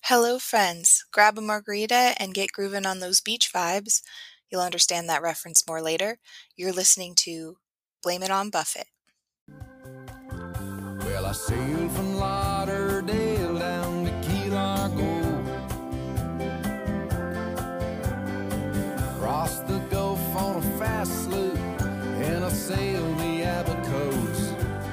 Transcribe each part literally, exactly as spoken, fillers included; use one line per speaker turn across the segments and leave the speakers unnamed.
Hello, friends. Grab a margarita and get grooving on those beach vibes. You'll understand that reference more later. You're listening to Blame It on Buffett.
Well, I sailed from Lauderdale down to Key Largo, crossed the Gulf on a fast sloop, and I sailed the Abacos.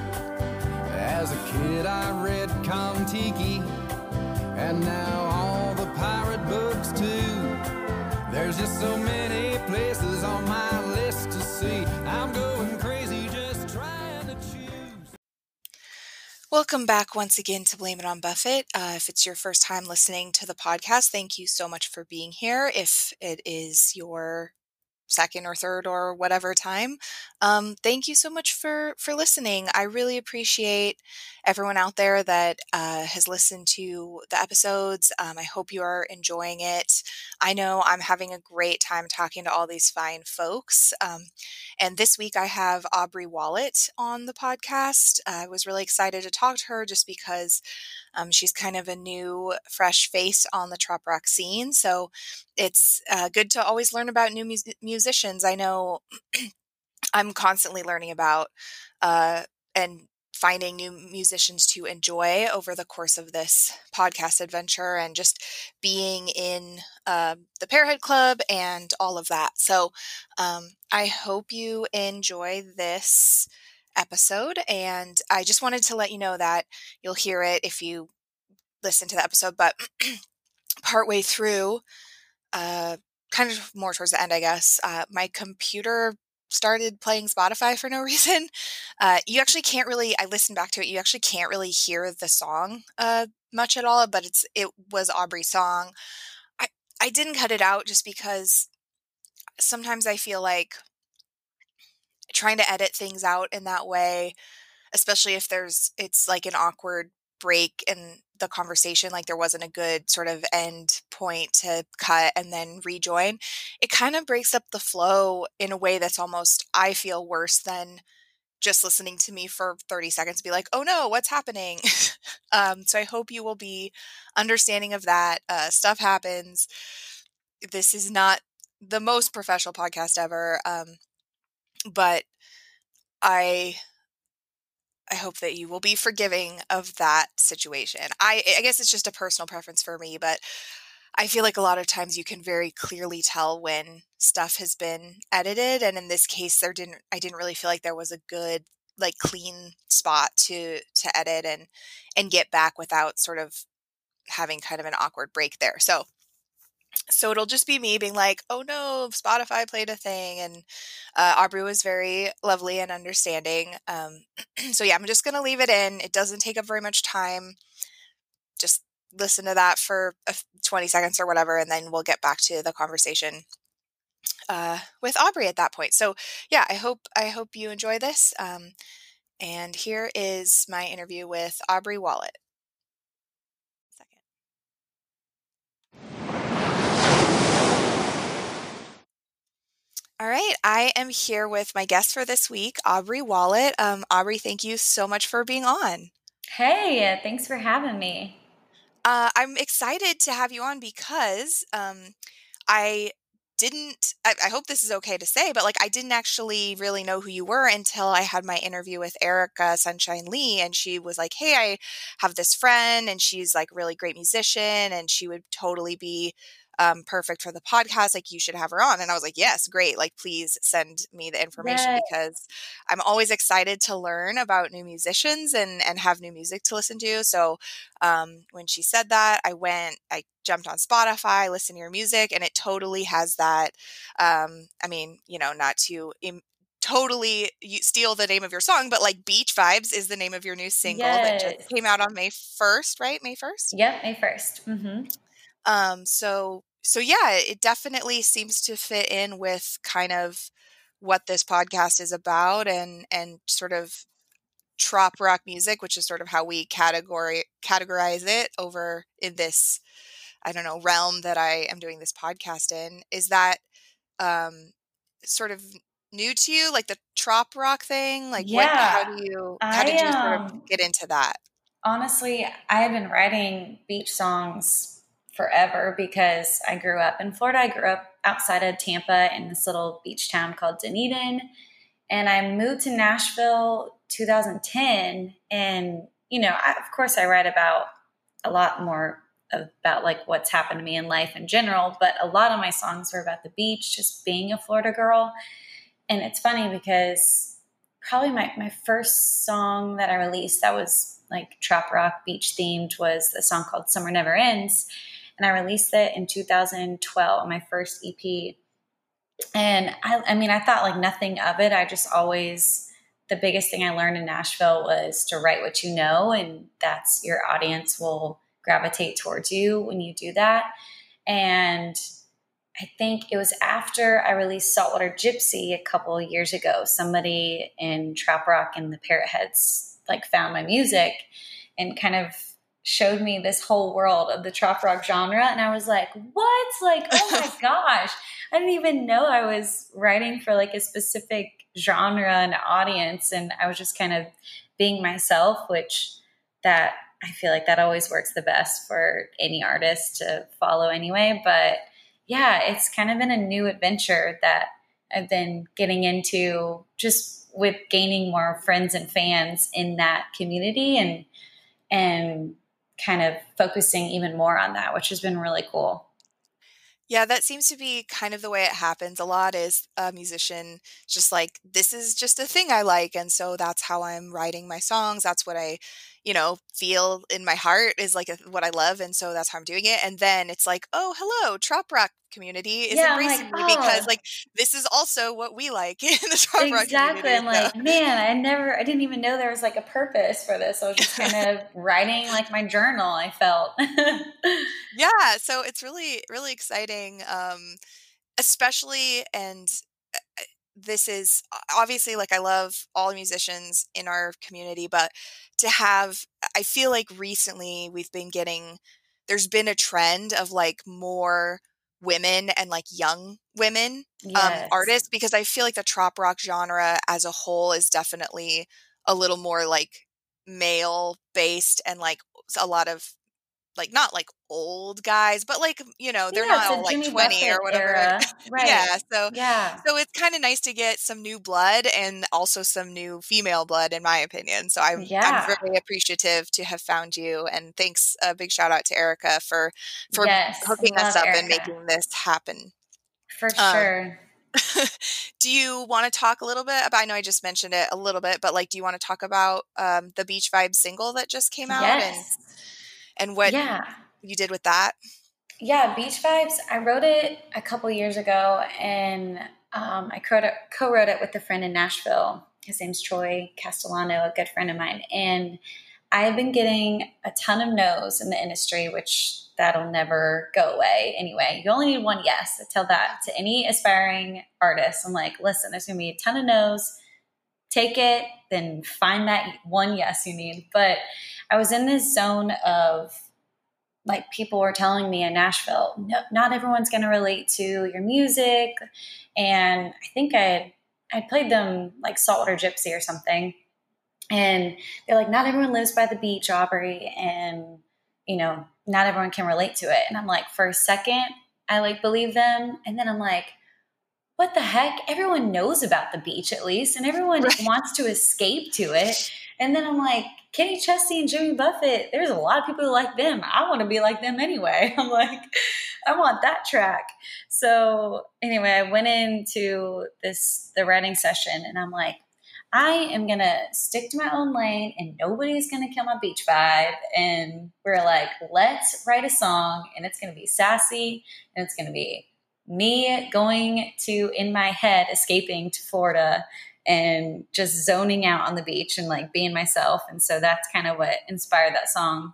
As a kid, I read Kon-Tiki, and now all the pirate books too. There's just so many places on my list to see. I'm going crazy just trying to choose.
Welcome back once again to Blame It on Buffett. Uh, if it's your first time listening to the podcast, thank you so much for being here. If it is your second or third or whatever time, um, thank you so much for for listening. I really appreciate everyone out there that uh, has listened to the episodes. Um, I hope you are enjoying it. I know I'm having a great time talking to all these fine folks. Um, and this week I have Aubrey Wallet on the podcast. Uh, I was really excited to talk to her just because um, she's kind of a new, fresh face on the trop rock scene. So it's uh, good to always learn about new mus- musicians. I know I'm constantly learning about uh, and finding new musicians to enjoy over the course of this podcast adventure and just being in uh, the Pearhead Club and all of that. So um, I hope you enjoy this episode. And I just wanted to let you know that you'll hear it if you listen to the episode, but partway through, uh, kind of more towards the end, I guess, uh, my computer started playing Spotify for no reason. Uh, you actually can't really, I listened back to it, you actually can't really hear the song uh, much at all, but it's it was Aubrey's song. I, I didn't cut it out just because sometimes I feel like trying to edit things out in that way, especially if there's it's like an awkward break in the conversation, like there wasn't a good sort of end point to cut and then rejoin, it kind of breaks up the flow in a way that's almost, I feel, worse than just listening to me for thirty seconds be like, oh no, what's happening? um, so I hope you will be understanding of that. Uh, stuff happens. This is not the most professional podcast ever, um, but I I hope that you will be forgiving of that situation. I, I guess it's just a personal preference for me, but I feel like a lot of times you can very clearly tell when stuff has been edited. And in this case, there didn't, I didn't really feel like there was a good, like clean spot to, to edit and, and get back without sort of having kind of an awkward break there. So so it'll just be me being like, oh no, Spotify played a thing. And uh, Aubrey was very lovely and understanding. Um, so yeah, I'm just going to leave it in. It doesn't take up very much time. Just listen to that for twenty seconds or whatever, and then we'll get back to the conversation uh, with Aubrey at that point. So yeah, I hope I hope you enjoy this. Um, and here is my interview with Aubrey Wallet. Second. All right, I am here with my guest for this week, Aubrey Wallet. Um, Aubrey, thank you so much for being on.
Hey, thanks for having me.
Uh, I'm excited to have you on because um, I didn't, I, I hope this is okay to say, but like I didn't actually really know who you were until I had my interview with Erica Sunshine Lee, and she was like, hey, I have this friend and she's like a really great musician and she would totally be um, perfect for the podcast. Like you should have her on. And I was like, yes, great. Like, please send me the information
Yay.
because I'm always excited to learn about new musicians and, and have new music to listen to. So um, when she said that, I went, I jumped on Spotify, listened to your music, and it totally has that. Um, I mean, you know, not to Im- totally you steal the name of your song, but like Beach Vibes is the name of your new single that just
Yes.
came out on May first, right? May first?
Yep, May first. Mm-hmm.
Um, so, so yeah, it definitely seems to fit in with kind of what this podcast is about and, and sort of trop rock music, which is sort of how we category categorize it over in this, I don't know, realm that I am doing this podcast in. Is that um, sort of new to you, like the trop rock thing? Like what, how
Yeah,
do you, how did
I
you sort of
um
get into that?
honestly I have been writing beach songs forever because I grew up in Florida. I grew up outside of Tampa in this little beach town called Dunedin. And I moved to Nashville two thousand ten. And, you know, I, of course I write about a lot more about like what's happened to me in life in general, but a lot of my songs were about the beach, just being a Florida girl. And it's funny because probably my, my first song that I released that was like trap rock beach themed was a song called Summer Never Ends. And I released it in two thousand twelve, my first E P. And I, I mean, I thought like nothing of it. I just always, the biggest thing I learned in Nashville was to write what you know, and that's your audience will gravitate towards you when you do that. And I think it was after I released Saltwater Gypsy a couple of years ago, somebody in trap rock and the Parrot Heads like found my music and kind of showed me this whole world of the trap rock genre. And I was like, what? Like, oh my gosh, I didn't even know I was writing for like a specific genre and audience. And I was just kind of being myself, which that I feel like that always works the best for any artist to follow anyway. But yeah, it's kind of been a new adventure that I've been getting into just with gaining more friends and fans in that community and, and kind of focusing even more on that, which has been really cool.
Yeah, that seems to be kind of the way it happens a lot is a musician just like, this is just a thing I like. And so that's how I'm writing my songs. That's what I, you know, feel in my heart is like a, what I love. And so that's how I'm doing it. And then it's like, oh, hello, trap rock community is
Yeah, I'm
embracing
like,
me because
oh,
like, this is also what we like in the trap rock
exactly.
community.
I'm
So
like, man, I never, I didn't even know there was like a purpose for this. I was just kind of writing like my journal, I felt.
yeah, so it's really, really exciting. Um, especially, and uh, this is obviously like I love all musicians in our community, but to have, I feel like recently we've been getting, there's been a trend of like more women and like young women um,
Yes.
artists because I feel like the trop rock genre as a whole is definitely a little more like male based and like a lot of like not like old guys, but like, you know, they're
Yeah,
not
it's a
all like
Jimmy
twenty or
Buffett
whatever.
era.
Yeah,
Right.
so
Yeah.
so it's kind of nice to get some new blood and also some new female blood in my opinion. So I'm I'm
Yeah.
very appreciative to have found you and thanks a big shout out to Erica for for
Yes.
hooking us
Love
up and
Erica.
making this happen.
For
Um
sure.
do you want to talk a little bit about, I know I just mentioned it a little bit, but like do you want to talk about um the Beach Vibes single that just came out and
Yes.
and what
Yeah.
you did with that?
Yeah, Beach Vibes. I wrote it a couple years ago, and um, I co- co-wrote it with a friend in Nashville. His name's Troy Castellano, a good friend of mine. And I've been getting a ton of no's in the industry, which that'll never go away anyway. You only need one yes. I tell that to any aspiring artist. I'm like, listen, there's going to be a ton of no's. Take it, then find that one yes you need. But I was in this zone of like people were telling me in Nashville, no, not everyone's going to relate to your music. And I think I had, I played them like Saltwater Gypsy or something. And they're like, not everyone lives by the beach, Aubrey. And, you know, not everyone can relate to it. And I'm like, for a second, I like believe them. And then I'm like, what the heck? Everyone knows about the beach at least. And everyone
Right.
wants to escape to it. And then I'm like, Kenny Chesney and Jimmy Buffett, there's a lot of people who like them. I want to be like them anyway. I'm like, I want that track. So anyway, I went into this, the writing session and I'm like, I am going to stick to my own lane and nobody's going to kill my beach vibe. And we're like, let's write a song and it's going to be sassy and it's going to be me going to, in my head, escaping to Florida and just zoning out on the beach and like being myself. And so that's kind of what inspired that song.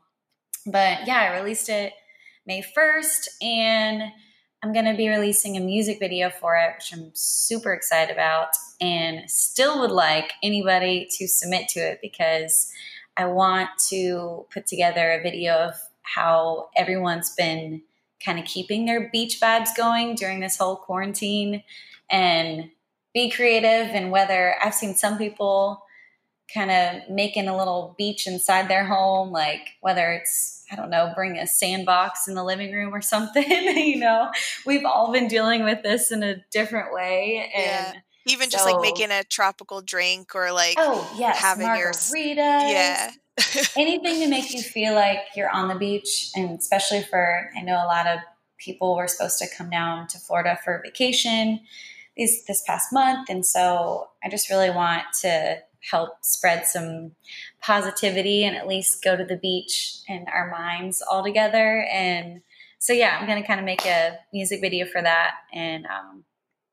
But yeah, I released it May first and I'm going to be releasing a music video for it, which I'm super excited about and still would like anybody to submit to it because I want to put together a video of how everyone's been kind of keeping their beach vibes going during this whole quarantine and be creative. And whether I've seen some people kind of making a little beach inside their home, like whether it's, I don't know, bring a sandbox in the living room or something. You know, we've all been dealing with this in a different way.
Yeah.
And
Even
so,
just like making a tropical drink or like
oh yes,
having your, s-
margaritas,
yeah.
anything to make you feel like you're on the beach. And especially for, I know a lot of people were supposed to come down to Florida for vacation these this past month. And so I just really want to help spread some positivity and at least go to the beach and our minds all together. And so, yeah, I'm going to kind of make a music video for that. And um,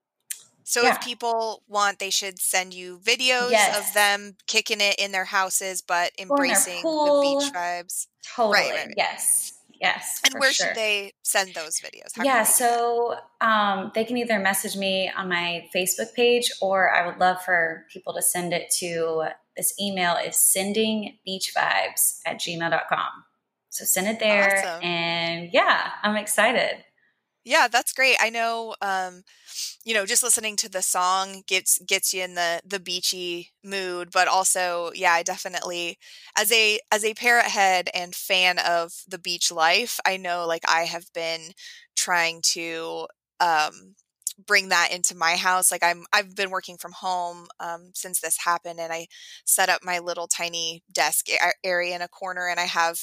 So
yeah,
if people want, they should send you videos of
yes,
them kicking it in their houses, but
or in their
embracing the beach
pool.
vibes. Right, right,
Totally.
right.
Yes. Yes,
And
for
where should
sure.
they send those videos? How can
Yeah,
they do that?
so um, they can either message me on my Facebook page, or I would love for people to send it to this email is sendingbeachvibes at gmail dot com. So send it there,
Awesome.
and yeah, I'm excited.
Yeah, that's great. I know, um, you know, just listening to the song gets gets you in the the beachy mood, but also, yeah, I definitely, as a as a parrot head and fan of the beach life, I know like I have been trying to um bring that into my house. Like I'm I've been working from home um since this happened, and I set up my little tiny desk a- area in a corner, and I have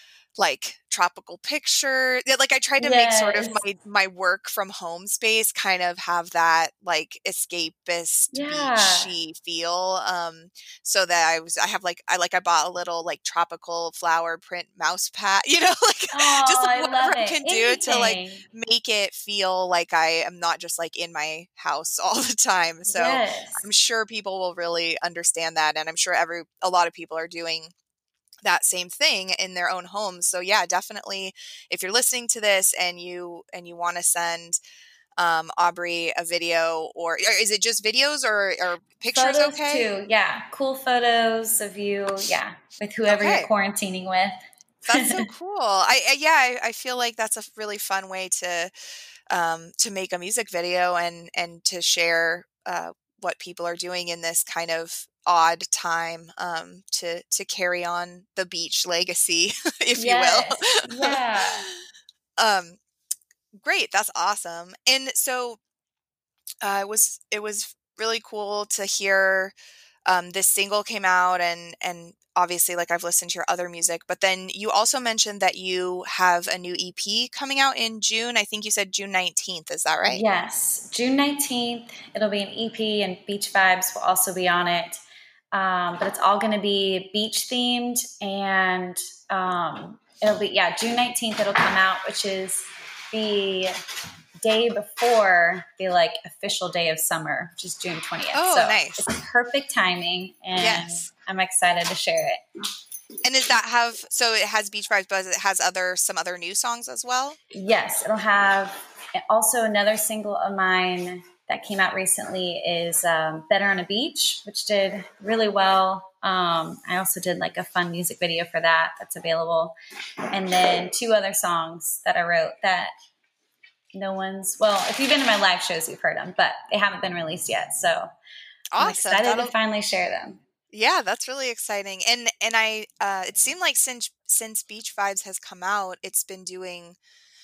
like tropical picture. Yeah, like I tried to make sort of
Yes.
my my work from home space kind of have that like escapist
Yeah.
beachy feel. Um, so that I was I have like I like I bought a little like tropical flower print mouse pad, you know, like just
Oh,
like
I
whatever
love
I
it.
can do to like
Anything.
make it feel like I am not just like in my house all the time. So I'm
Yes.
sure people will really understand that, and I'm sure every a lot of people are doing that same thing in their own homes. So yeah, definitely if you're listening to this and you and you want to send um, Aubrey a video, or, or is it just videos or, or pictures
Photos
okay?
too. Yeah. Cool photos of you. Yeah. With whoever you're
Okay.
quarantining
That's so
with.
cool. I, I yeah, I, I feel like that's a really fun way to um, to make a music video and and to share uh, what people are doing in this kind of odd time um, to to carry on the beach legacy, if you will.
Yes. Yeah.
um, Great, that's awesome. And so uh, it was it was really cool to hear um, this single came out, and and obviously like I've listened to your other music, but then you also mentioned that you have a new E P coming out in June. I think you said June nineteenth. Is that right?
Yes. June nineteenth, it'll be an E P, and Beach Vibes will also be on it. Um, but it's all going to be beach themed, and um, it'll be, yeah, June nineteenth, it'll come out, which is the day before the like official day of summer, which is June twentieth.
Oh,
So
nice.
it's perfect timing, and
Yes.
I'm excited to share it.
And does that have, so it has Beach Vibes, but it has other, some other new songs as well?
Yes, it'll have also another single of mine that came out recently is um, Better on a Beach, which did really well. Um, I also did like a fun music video for that that's available. And then two other songs that I wrote that no one's, well, if you've been to my live shows, you've heard them, but they haven't been released yet. So I'm
Awesome.
excited
That'll,
to finally share them.
yeah, that's really exciting. And, and I, uh, it seemed like since, since Beach Vibes has come out, it's been doing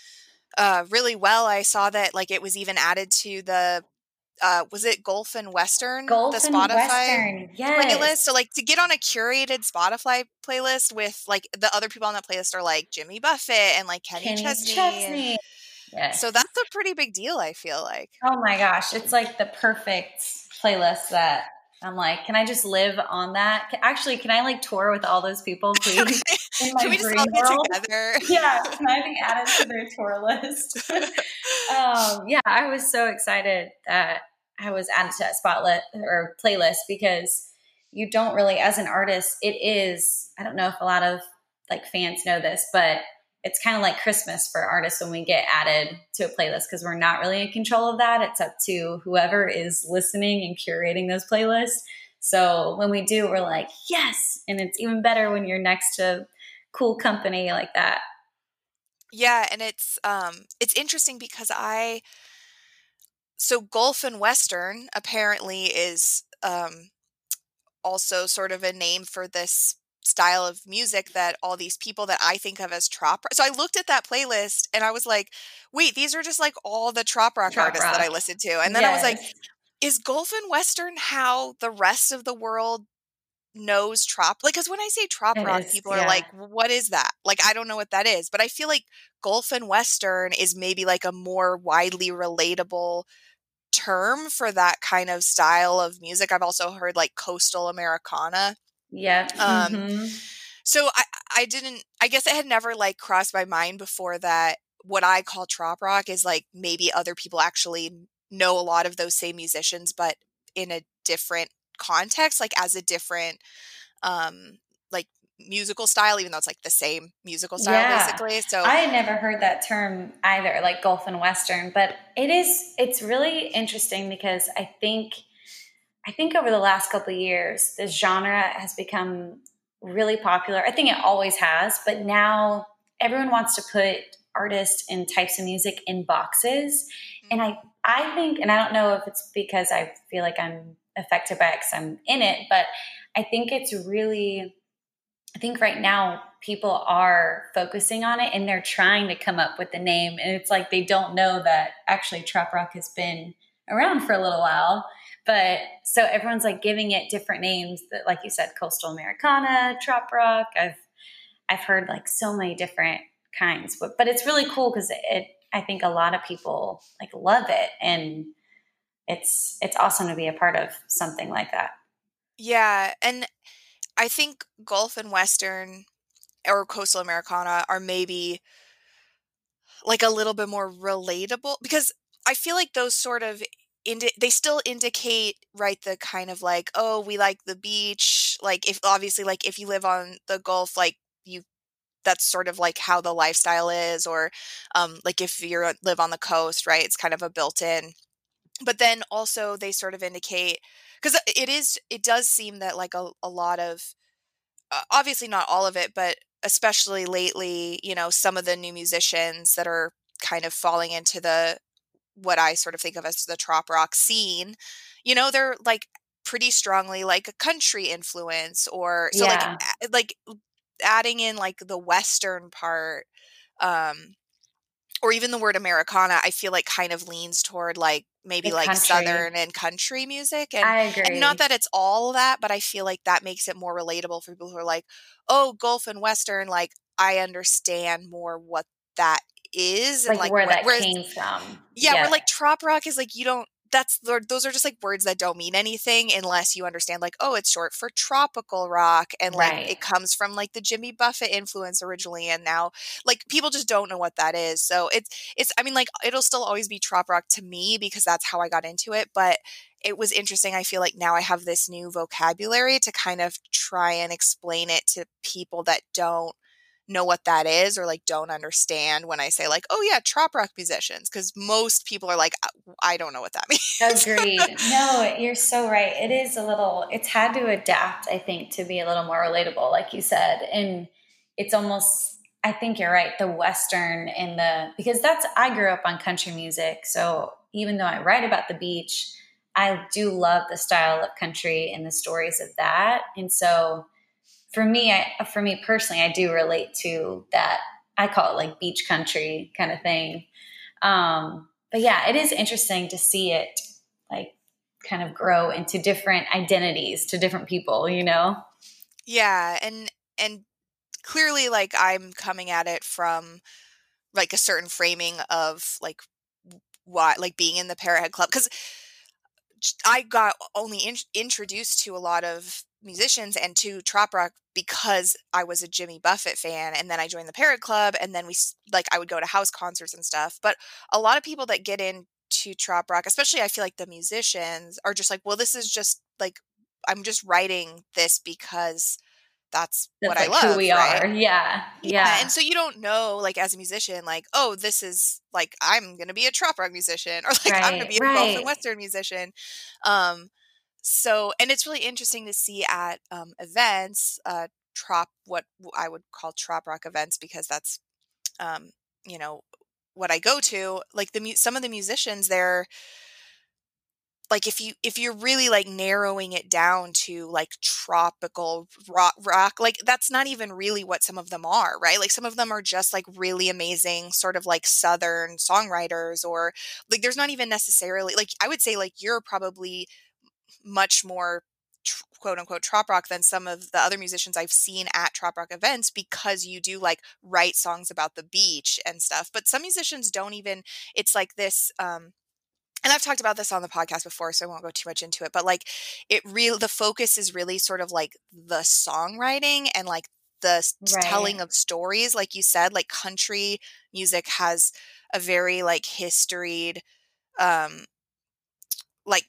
uh, really well. I saw that like it was even added to the uh, was it Golf and Western, the
Golf and
Spotify
Western,
playlist?
yes.
So like to get on a curated Spotify playlist with like the other people on that playlist are like Jimmy Buffett and like Kenny
Kenny
Chesney, and
Chesney,
so
yes.
that's a pretty big deal, I feel like.
Oh my gosh, it's like the perfect playlist that I'm like, can I just live on that? Can, actually, can I like tour with all those people, please?
Okay.
In
Can
my
we just
dream
all get
world.
together?
Yeah, can I be added to their tour list? um, yeah, I was so excited that I was added to that spotlight or playlist, because you don't really, as an artist, it is, I don't know if a lot of like fans know this, but it's kind of like Christmas for artists when we get added to a playlist, because we're not really in control of that. It's up to whoever is listening and curating those playlists. So when we do, we're like, yes. And it's even better when you're next to cool company like that.
Yeah, and it's um it's interesting because I so Golf and Western apparently is um also sort of a name for this style of music that all these people that I think of as trop rock. So I looked at that playlist and I was like, wait, these are just like all the trop rock
Trop
artists that I
rock.
listen to. And then I was like,
Yes.
is Gulf and Western how the rest of the world knows trop? Like, because when I say trop
It
rock,
is.
people are
Yeah.
like, what is that? Like, I don't know what that is. But I feel like Gulf and Western is maybe like a more widely relatable term for that kind of style of music. I've also heard like coastal Americana.
Yep.
Um,
Mm-hmm.
so I, I didn't, I guess it had never like crossed my mind before that what I call trop rock is like maybe other people actually know a lot of those same musicians, but in a different context, like as a different, um, like musical style, even though it's like the same musical style
Yeah.
basically. So
I had never heard that term either, like Gulf and Western, but it is, it's really interesting because I think, I think over the last couple of years, this genre has become really popular. I think it always has, but now everyone wants to put artists and types of music in boxes. And I, I think, and I don't know if it's because I feel like I'm affected by it because I'm in it, but I think it's really, I think right now people are focusing on it and they're trying to come up with the name. And it's like they don't know that actually trop rock has been around for a little while. But so everyone's like giving it different names that, like you said, coastal Americana, trop rock. I've I've heard like so many different kinds, but but it's really cool because it. I think a lot of people like love it, and it's it's awesome to be a part of something like that.
yeah, and I think Gulf and Western or coastal Americana are maybe like a little bit more relatable because I feel like those sort of indi- they still indicate right the kind of like, oh, we like the beach, like if obviously like if you live on the Gulf, like you that's sort of like how the lifestyle is, or um like if you are live on the coast, right, it's kind of a built-in. But then also they sort of indicate because it is it does seem that like a, a lot of uh, obviously not all of it, but especially lately, you know, some of the new musicians that are kind of falling into the what I sort of think of as the trop rock scene, you know, they're like pretty strongly like a country influence or so like
Yeah,
a- like adding in like the western part um or even the word Americana, I feel like kind of leans toward like maybe
the
like
country.
Southern and country music. And
I
and not
agree.
that it's all that, but I feel like that makes it more relatable for people who are like, oh, Gulf and Western, like I understand more what that is and
Like
like
where
what
that
whereas
came from.
yeah, we're
Yep.
like trop rock is like you don't that's they're- those are just like words that don't mean anything unless you understand like oh it's short for tropical rock and like
Right.
it comes from like the Jimmy Buffett influence originally and now like people just don't know what that is. So it's it's I mean like it'll still always be trop rock to me because that's how I got into it, but it was interesting. I feel like now I have this new vocabulary to kind of try and explain it to people that don't know what that is or like don't understand when I say like, oh yeah, trop rock musicians, because most people are like, I don't know what that means.
Agreed. No, you're so right. It is a little, it's had to adapt, I think, to be a little more relatable, like you said. And it's almost, I think you're right, the Western and the, because that's, I grew up on country music. So even though I write about the beach, I do love the style of country and the stories of that. And so for me, I, for me personally, I do relate to that. I call it like beach country kind of thing. Um, but yeah, it is interesting to see it like kind of grow into different identities to different people, you know?
Yeah, and and clearly like I'm coming at it from like a certain framing of like what like being in the Parrothead Club because I got only in- introduced to a lot of musicians and to trop rock because I was a Jimmy Buffett fan, and then I joined the Parrot Club, and then we s- like I would go to house concerts and stuff. But a lot of people that get into trop rock, especially I feel like the musicians, are just like, well, this is just like I'm just writing this because that's what
That's
I
like who
love,
we
right?
are. Yeah.
Yeah,
Yeah.
and so you don't know, like, as a musician, like, "Oh, this is like, I'm gonna be a trop rock musician," or, like, "I'm gonna
Right.
be a Gulf and
Right.
Western musician." Um, so and it's really interesting to see at, um, events, uh, trop what w I would call trop rock events because that's, um, you know, what I go to, like, the mu some of the musicians there like if you if you're really like narrowing it down to like tropical rock, rock like that's not even really what some of them are, right? Like some of them are just like really amazing sort of like Southern songwriters, or like there's not even necessarily like I would say like you're probably much more tr- quote unquote trop rock than some of the other musicians I've seen at trop rock events, because you do like write songs about the beach and stuff. But some musicians don't even, it's like this, um, and I've talked about this on the podcast before, so I won't go too much into it, but like it really, the focus is really sort of like the songwriting and like the s- telling
Right.
of stories. Like you said, like country music has a very like historied, um, like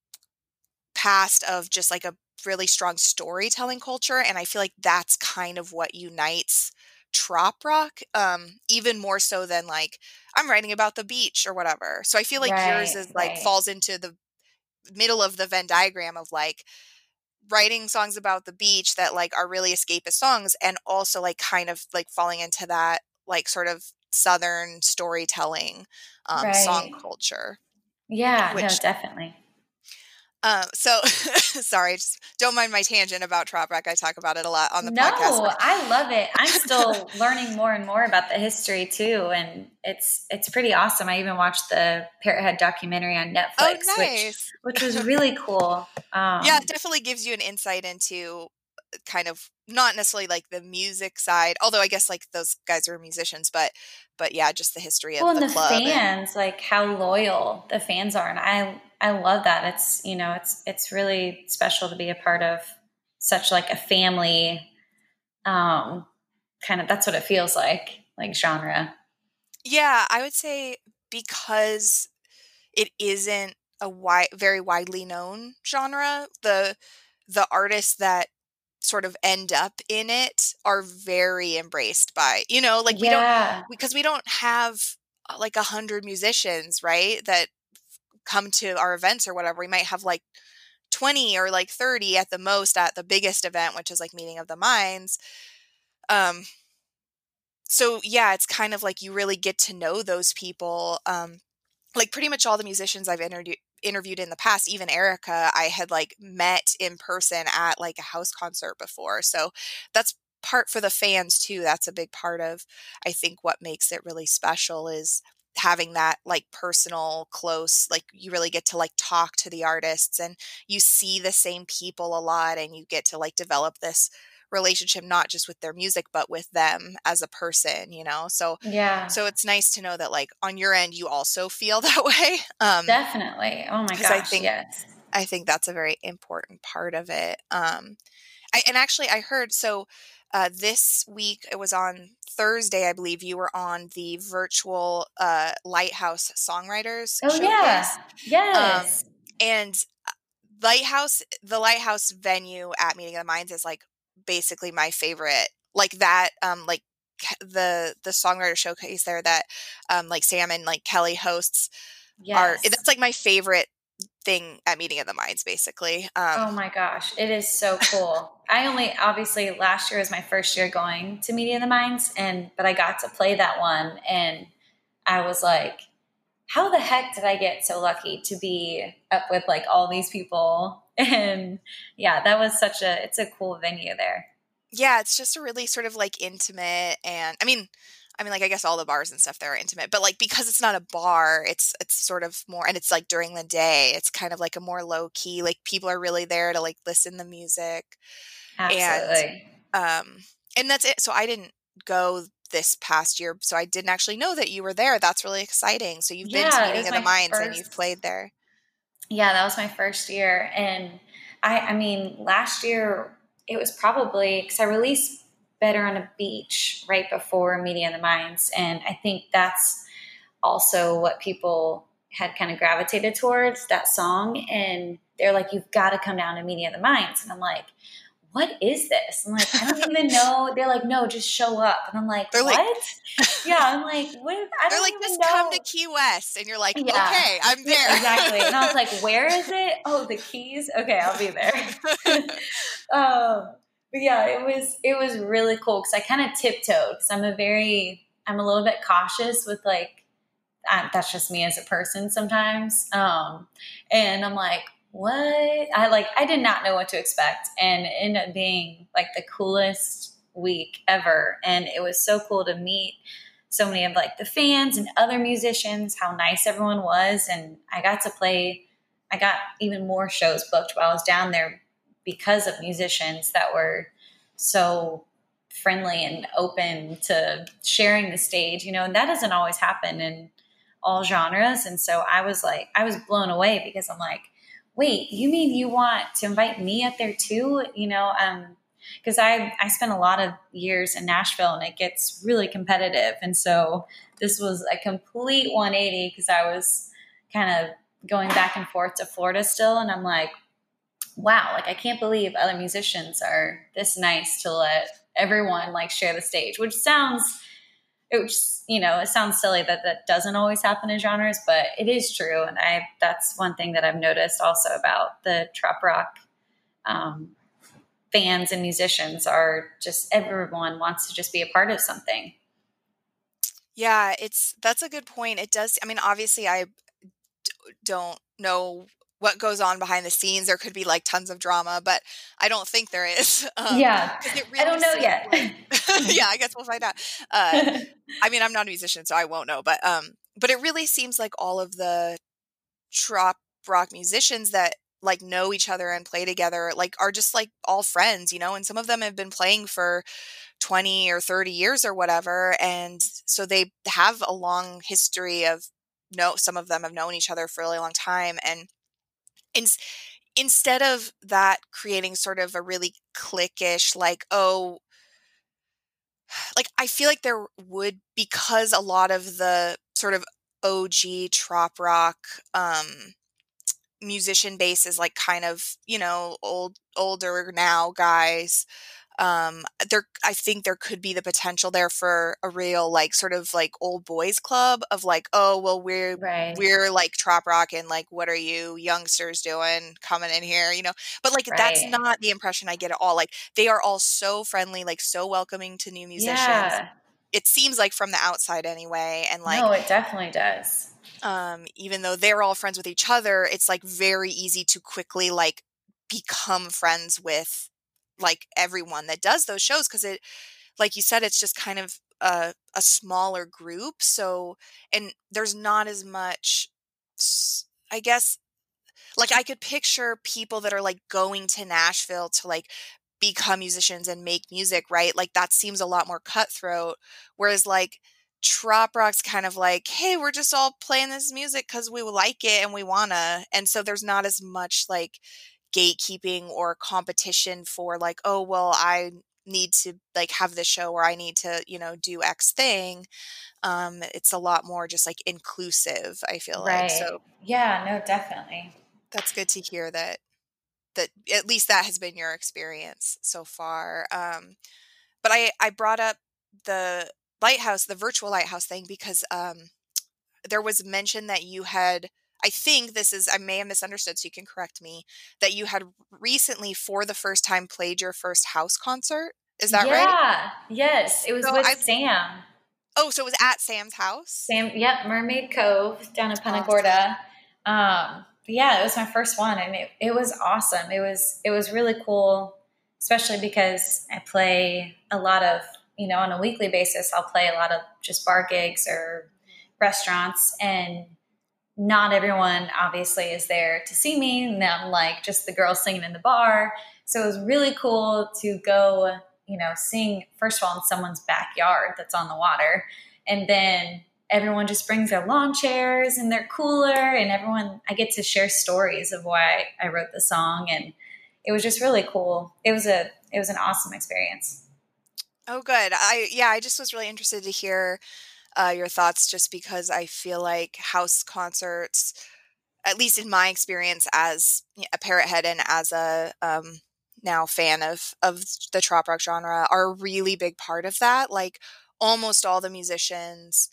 past of just like a really strong storytelling culture. And I feel like that's kind of what unites trop rock, um, even more so than like I'm writing about the beach or whatever. So I feel like yours
Right.
is like
Right.
falls into the middle of the Venn diagram of like writing songs about the beach that like are really escapist songs, and also like kind of like falling into that like sort of Southern storytelling, um, song
Right.
culture,
Yeah, no,
which
definitely.
Um, so sorry, just don't mind my tangent about trop rock. I talk about it a lot on the podcast.
No, I love it. I'm still learning more and more about the history too, and it's it's pretty awesome. I even watched the Parrothead documentary on
Oh,
Netflix, which
nice.
which was really cool.
Yeah,
Um,
it definitely gives you an insight into kind of not necessarily like the music side, although I guess like those guys are musicians, but but yeah, just the history
well,
of
and
the
the
club. And
fans, like how loyal the fans are, and I I love that. It's you know it's it's really special to be a part of such like a family. Um, kind of that's what it feels like, like genre.
yeah, I would say because it isn't a wide, very widely known genre, the the artists that sort of end up in it are very embraced by, you know, like we don't,
Yeah,
because we don't have uh, like a hundred musicians, right, that come to our events or whatever. We might have like twenty or like thirty at the most at the biggest event, which is like Meeting of the Minds. Um, so yeah, it's kind of like you really get to know those people. Um, like pretty much all the musicians I've interviewed interviewed in the past, even Erica, I had like met in person at like a house concert before. So that's part for the fans too. That's a big part of, I think, what makes it really special is having that like personal close, like you really get to like talk to the artists and you see the same people a lot and you get to like develop this relationship not just with their music but with them as a person, you know. So
yeah.
so it's nice to know that like on your end you also feel that way. Um
Definitely. Oh my
because I
gosh,
think
yes.
I think that's a very important part of it. Um I, and actually I heard so uh this week, it was on Thursday, I believe you were on the virtual uh Lighthouse Songwriters
Oh
Showcase.
yeah.
Um
Yes.
and Lighthouse the Lighthouse venue at Meeting of the Minds is like basically my favorite. Like that um like Ke- the the songwriter showcase there that um like Sam and like Kelly hosts are,
Yes.
that's like my favorite thing at Meeting of the Minds basically. Um
Oh my gosh, it is so cool. I only obviously last year was my first year going to Media of the Minds, and but I got to play that one, and I was like, how the heck did I get so lucky to be up with like all these people? And yeah, that was such a it's a cool venue there.
yeah, it's just a really sort of like intimate, and I mean I mean like I guess all the bars and stuff there are intimate, but like because it's not a bar, it's it's sort of more, and it's like during the day, it's kind of like a more low key, like people are really there to like listen to music. And
Absolutely.
um and that's it. So I didn't go this past year, so I didn't actually know that you were there. That's really exciting. So you've been to
Yeah, it
Meeting
was
of the
my
Minds and you've
first
played there.
yeah, that was my first year. And I, I mean, last year it was probably because I released Better on a Beach right before Media in the Minds. And I think that's also what people had kind of gravitated towards that song. And they're like, you've got to come down to Media in the Minds. And I'm like, what is this? I'm like, I don't even know. They're like, no, just show up. And I'm like,
They're like
what? Yeah, I'm like, what? I
they're
don't
like,
even
just come to
know.
Key West, and you're like,
Yeah,
okay, I'm
yeah, exactly. And I was
there.
like, where is it? Oh, the Keys. Okay, I'll be there. um, but yeah, it was it was really cool because I kind of tiptoed because I'm a very I'm a little bit cautious with like I, that's just me as a person sometimes. Um, and I'm like, what? I like, I did not know what to expect. And it ended up being like the coolest week ever. And it was so cool to meet so many of like the fans and other musicians, how nice everyone was. And I got to play, I got even more shows booked while I was down there because of musicians that were so friendly and open to sharing the stage, you know, and that doesn't always happen in all genres. And so I was like, I was blown away because I'm like, wait, you mean you want to invite me up there too? You know, um, because I, I spent a lot of years in Nashville and it gets really competitive. And so this was a complete one eighty because I was kind of going back and forth to Florida still. And I'm like, wow, like I can't believe other musicians are this nice to let everyone like share the stage, which sounds, it was, you know, it sounds silly that that doesn't always happen in genres, but it is true. And I, that's one thing that I've noticed also about the trop rock um, fans and musicians are just everyone wants to just be a part of something.
Yeah, it's, that's a good point. It does. I mean, obviously I d- don't know what goes on behind the scenes. There could be like tons of drama, but I don't think there is. Um,
Yeah.
'cause it
I
really
don't know
seems
yet.
like, yeah, I guess we'll find out. Uh, I mean, I'm not a musician, so I won't know, but, um, but it really seems like all of the trop rock musicians that like know each other and play together, like are just like all friends, you know, and some of them have been playing for twenty or thirty years or whatever. And so they have a long history of no, some of them have known each other for a really long time. And in, instead of that creating sort of a really cliquish, like, oh, like I feel like there would, because a lot of the sort of O G trop rock, um, musician base is like kind of, you know, old older now guys. Um there I think there could be the potential there for a real like sort of like old boys club of like, oh well, we're
Right.
we're like trop rock and like what are you youngsters doing coming in here, you know? But like that's
Right.
not the impression I get at all. Like they are all so friendly, like so welcoming to new musicians.
Yeah.
It seems like from the outside anyway. And like
No, it definitely does.
um, even though they're all friends with each other, it's like very easy to quickly like become friends with like everyone that does those shows because it, like you said, it's just kind of a, a smaller group. So, and there's not as much, s- I guess, like I could picture people that are like going to Nashville to like become musicians and make music, right? Like that seems a lot more cutthroat. Whereas like trop rock's kind of like, hey, we're just all playing this music because we like it and we wanna. And so there's not as much like gatekeeping or competition for like, oh well, I need to like have this show or I need to, you know, do X thing. Um, it's a lot more just like inclusive, I feel like.
Right.
So
Yeah, no, definitely.
that's good to hear that that at least that has been your experience so far. Um, but I I brought up the lighthouse, the virtual lighthouse thing because um, there was mention that you had. I think this is I may have misunderstood, so you can correct me. That you had recently, for the first time, played your first house concert. Is that right?
Yeah. Yes. It was
So
with
I
Sam.
oh, so it was at Sam's house.
Sam, yep, Mermaid Cove down in Punta
Awesome.
Gorda. Um, yeah, it was my first one, and it, it was awesome. It was it was really cool, especially because I play a lot of, you know, on a weekly basis. I'll play a lot of just bar gigs or restaurants, and not everyone obviously is there to see me. And I'm like just the girl singing in the bar. So it was really cool to go, you know, sing first of all in someone's backyard that's on the water. And then everyone just brings their lawn chairs and their cooler, and everyone, I get to share stories of why I wrote the song. And it was just really cool. It was a, it was an awesome experience.
Oh, good. I yeah, I just was really interested to hear uh, your thoughts, just because I feel like house concerts, at least in my experience as a parrot head and as a um, now fan of of the trop rock genre, are a really big part of that. Like almost all the musicians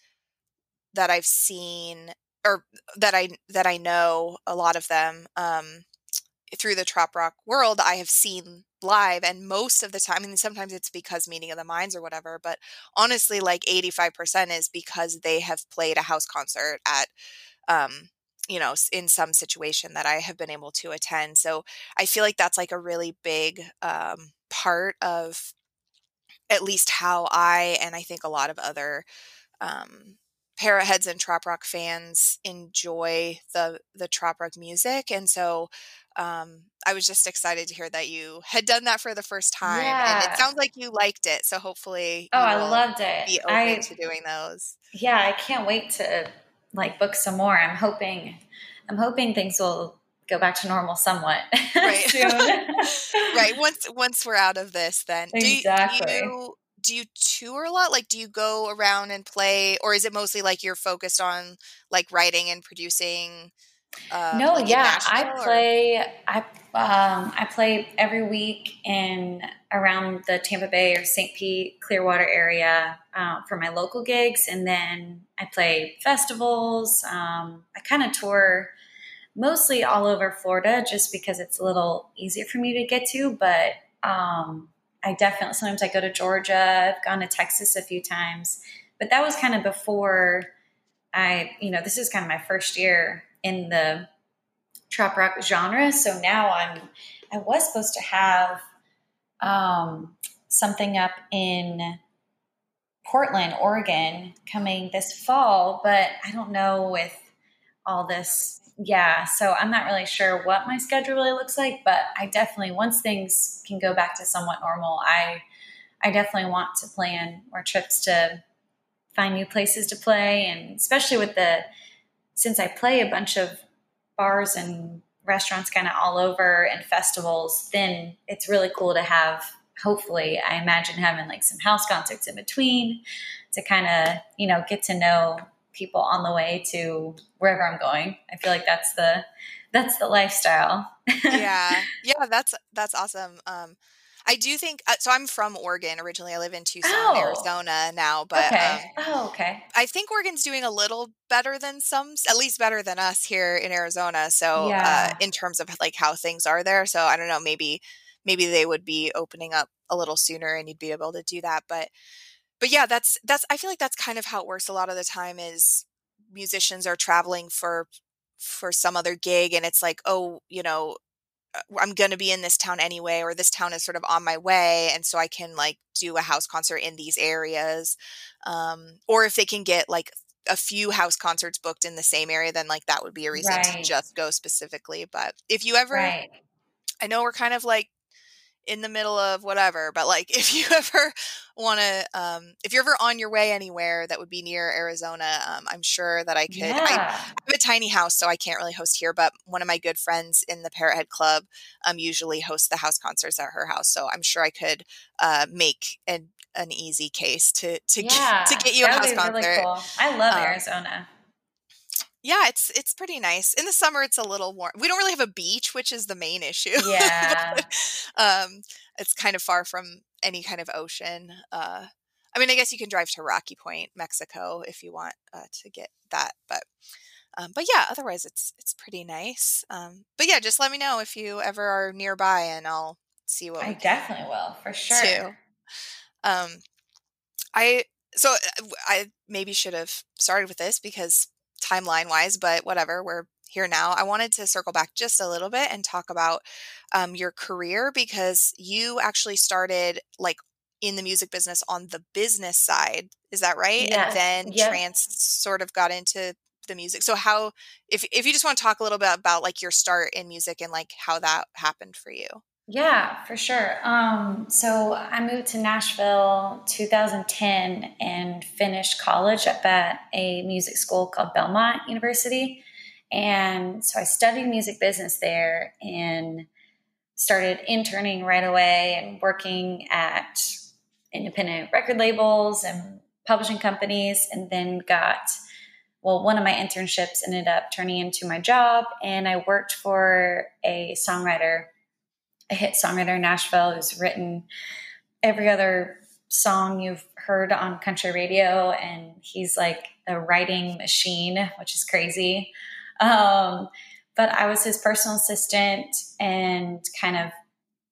that I've seen or that I that I know, a lot of them um, through the trop rock world, I have seen live. And most of the time, I mean, sometimes it's because Meeting of the Minds or whatever, but honestly, like eighty-five percent is because they have played a house concert at, um, you know, in some situation that I have been able to attend. So I feel like that's like a really big um, part of at least how I, and I think a lot of other um, Paraheads and trop rock fans enjoy the the trop rock music. And so um, I was just excited to hear that you had done that for the first time, and it
Yeah.
sounds like you liked it. So hopefully
Oh,
you
I
will
loved it.
be open
I,
to doing those.
yeah, I can't wait to like book some more. I'm hoping, I'm hoping things will go back to normal somewhat
Right.
soon.
Right. Once once we're out of this, then do you, do
Exactly.
you do you tour a lot? Like, do you go around and play, or is it mostly like you're focused on like writing and producing, um,
No,
like in
yeah, I
Nashville, or?
play. I um, I play every week in around the Tampa Bay or Saint Pete, Clearwater area uh, for my local gigs, and then I play festivals. Um, I kind of tour mostly all over Florida, just because it's a little easier for me to get to. But um, I definitely sometimes I go to Georgia. I've gone to Texas a few times, but that was kind of before I. You know, this is kind of my first year in the trop rock genre. So now I'm, I was supposed to have um, something up in Portland, Oregon coming this fall, but I don't know with all this. Yeah. So I'm not really sure what my schedule really looks like, but I definitely, once things can go back to somewhat normal, I, I definitely want to plan more trips to find new places to play. And especially with the, since I play a bunch of bars and restaurants kind of all over and festivals, then it's really cool to have, hopefully, I imagine having like some house concerts in between to kind of, you know, get to know people on the way to wherever I'm going. I feel like that's the, that's the lifestyle.
Yeah. Yeah, that's that's awesome. Um, I do think uh, so I'm from Oregon originally. I live in Tucson,
Oh,
Arizona now, but
okay.
um,
Oh, okay.
I think Oregon's doing a little better than some, at least better than us here in Arizona. So, uh,
Yeah.
in terms of like how things are there, so I don't know, maybe maybe they would be opening up a little sooner and you'd be able to do that. But but yeah, that's that's I feel like that's kind of how it works a lot of the time is musicians are traveling for for some other gig, and it's like, oh, you know, uh, I'm going to be in this town anyway, or this town is sort of on my way. And so I can like do a house concert in these areas. Um, or if they can get like a few house concerts booked in the same area, then like that would be a reason to
Right.
just go specifically. But if you ever,
Right.
I know we're kind of like in the middle of whatever, but like if you ever want to, um, if you're ever on your way anywhere that would be near Arizona, um, I'm sure that I could. I, I
Yeah.
have a tiny house, so I can't really host here, but one of my good friends in the Parrothead Club um, usually hosts the house concerts at her house, so I'm sure I could uh, make an an easy case to to get, to
Yeah.
get you a
That would
house
be really
concert.
cool. I love
Um,
Arizona.
yeah, it's it's pretty nice. In the summer, it's a little warm. We don't really have a beach, which is the main issue.
Yeah.
But, um, it's kind of far from any kind of ocean. Uh, I mean, I guess you can drive to Rocky Point, Mexico, if you want uh, to get that. But um, but yeah, otherwise it's it's pretty nice. Um, but yeah, just let me know if you ever are nearby, and I'll see what
I
we can
definitely will, for sure.
do. Um, I so uh, I maybe should have started with this because timeline wise, but whatever, we're here now. I wanted to circle back just a little bit and talk about um, your career because you actually started like in the music business on the business side. Is that right? And
Yes.
then
Yep.
trans sort of got into the music. So how, if if you just want to talk a little bit about like your start in music and like how that happened for you.
Yeah, for sure. Um, so I moved to Nashville two thousand ten and finished college up at a music school called Belmont University. And so I studied music business there and started interning right away and working at independent record labels and publishing companies, and then got, well, one of my internships ended up turning into my job, and I worked for a songwriter, a hit songwriter in Nashville who's written every other song you've heard on country radio, and he's like a writing machine, which is crazy. Um, but I was his personal assistant and kind of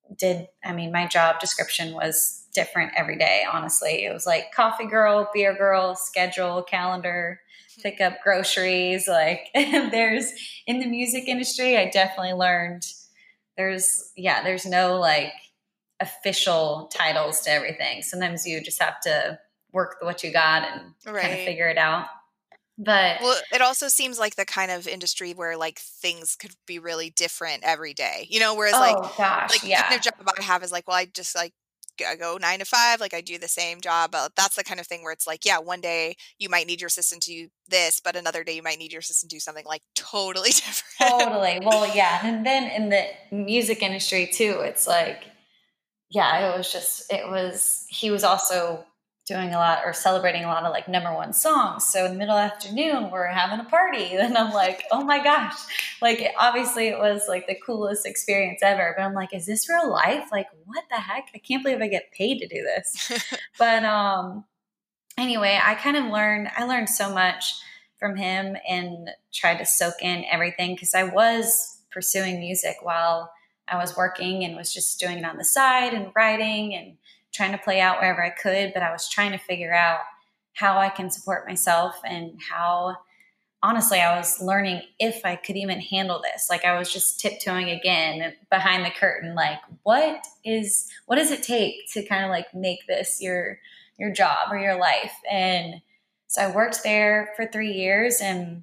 did, I mean, my job description was different every day, honestly. It was like coffee girl, beer girl, schedule, calendar, pick up groceries. Like there's, in the music industry, I definitely learned there's, yeah, there's no like official titles to everything. Sometimes you just have to work what you got and
Right.
kind of figure it out. But
well, it also seems like the kind of industry where like things could be really different every day, you know, whereas
oh
like,
gosh,
like the
yeah.
kind of job I have is like, well, I just like, I go nine to five, like I do the same job. But that's the kind of thing where it's like, yeah, one day you might need your assistant to do this, but another day you might need your assistant to do something like totally different.
Totally. Well, yeah. And then in the music industry too, it's like, yeah, it was just, it was, he was also doing a lot or celebrating a lot of like number one songs. So in the middle of the afternoon, we're having a party. And I'm like, oh my gosh. Like, obviously it was like the coolest experience ever. But I'm like, is this real life? Like, what the heck? I can't believe I get paid to do this. But um, anyway, I kind of learned, I learned so much from him and tried to soak in everything because I was pursuing music while I was working and was just doing it on the side and writing and trying to play out wherever I could. But I was trying to figure out how I can support myself and how, honestly, I was learning if I could even handle this. Like I was just tiptoeing again behind the curtain. Like, what is, what does it take to kind of like make this your, your job or your life? And so I worked there for three years and,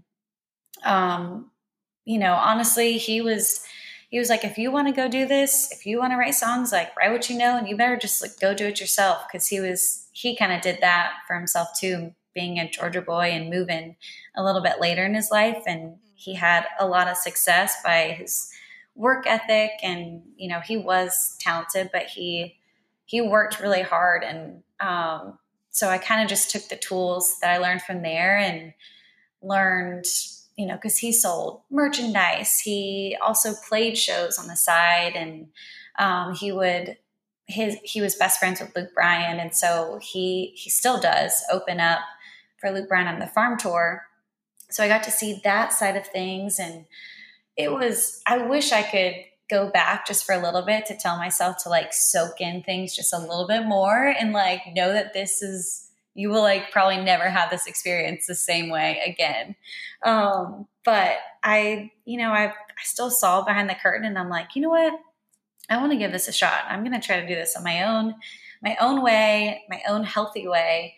um, you know, honestly, he was, he was like, if you want to go do this, if you want to write songs, like write what you know, and you better just like go do it yourself. Cause he was, he kind of did that for himself too, being a Georgia boy and moving a little bit later in his life. And he had a lot of success by his work ethic. And, you know, he was talented, but he, he worked really hard. And, um, so I kind of just took the tools that I learned from there and learned, you know, because he sold merchandise. He also played shows on the side, and um, he would his he was best friends with Luke Bryan, and so he he still does open up for Luke Bryan on the Farm Tour. So I got to see that side of things, and it was. I wish I could go back just for a little bit to tell myself to like soak in things just a little bit more and like know that this is. You will like probably never have this experience the same way again. Um, but I, you know, I, I still saw behind the curtain and I'm like, you know what? I want to give this a shot. I'm going to try to do this on my own, my own way, my own healthy way.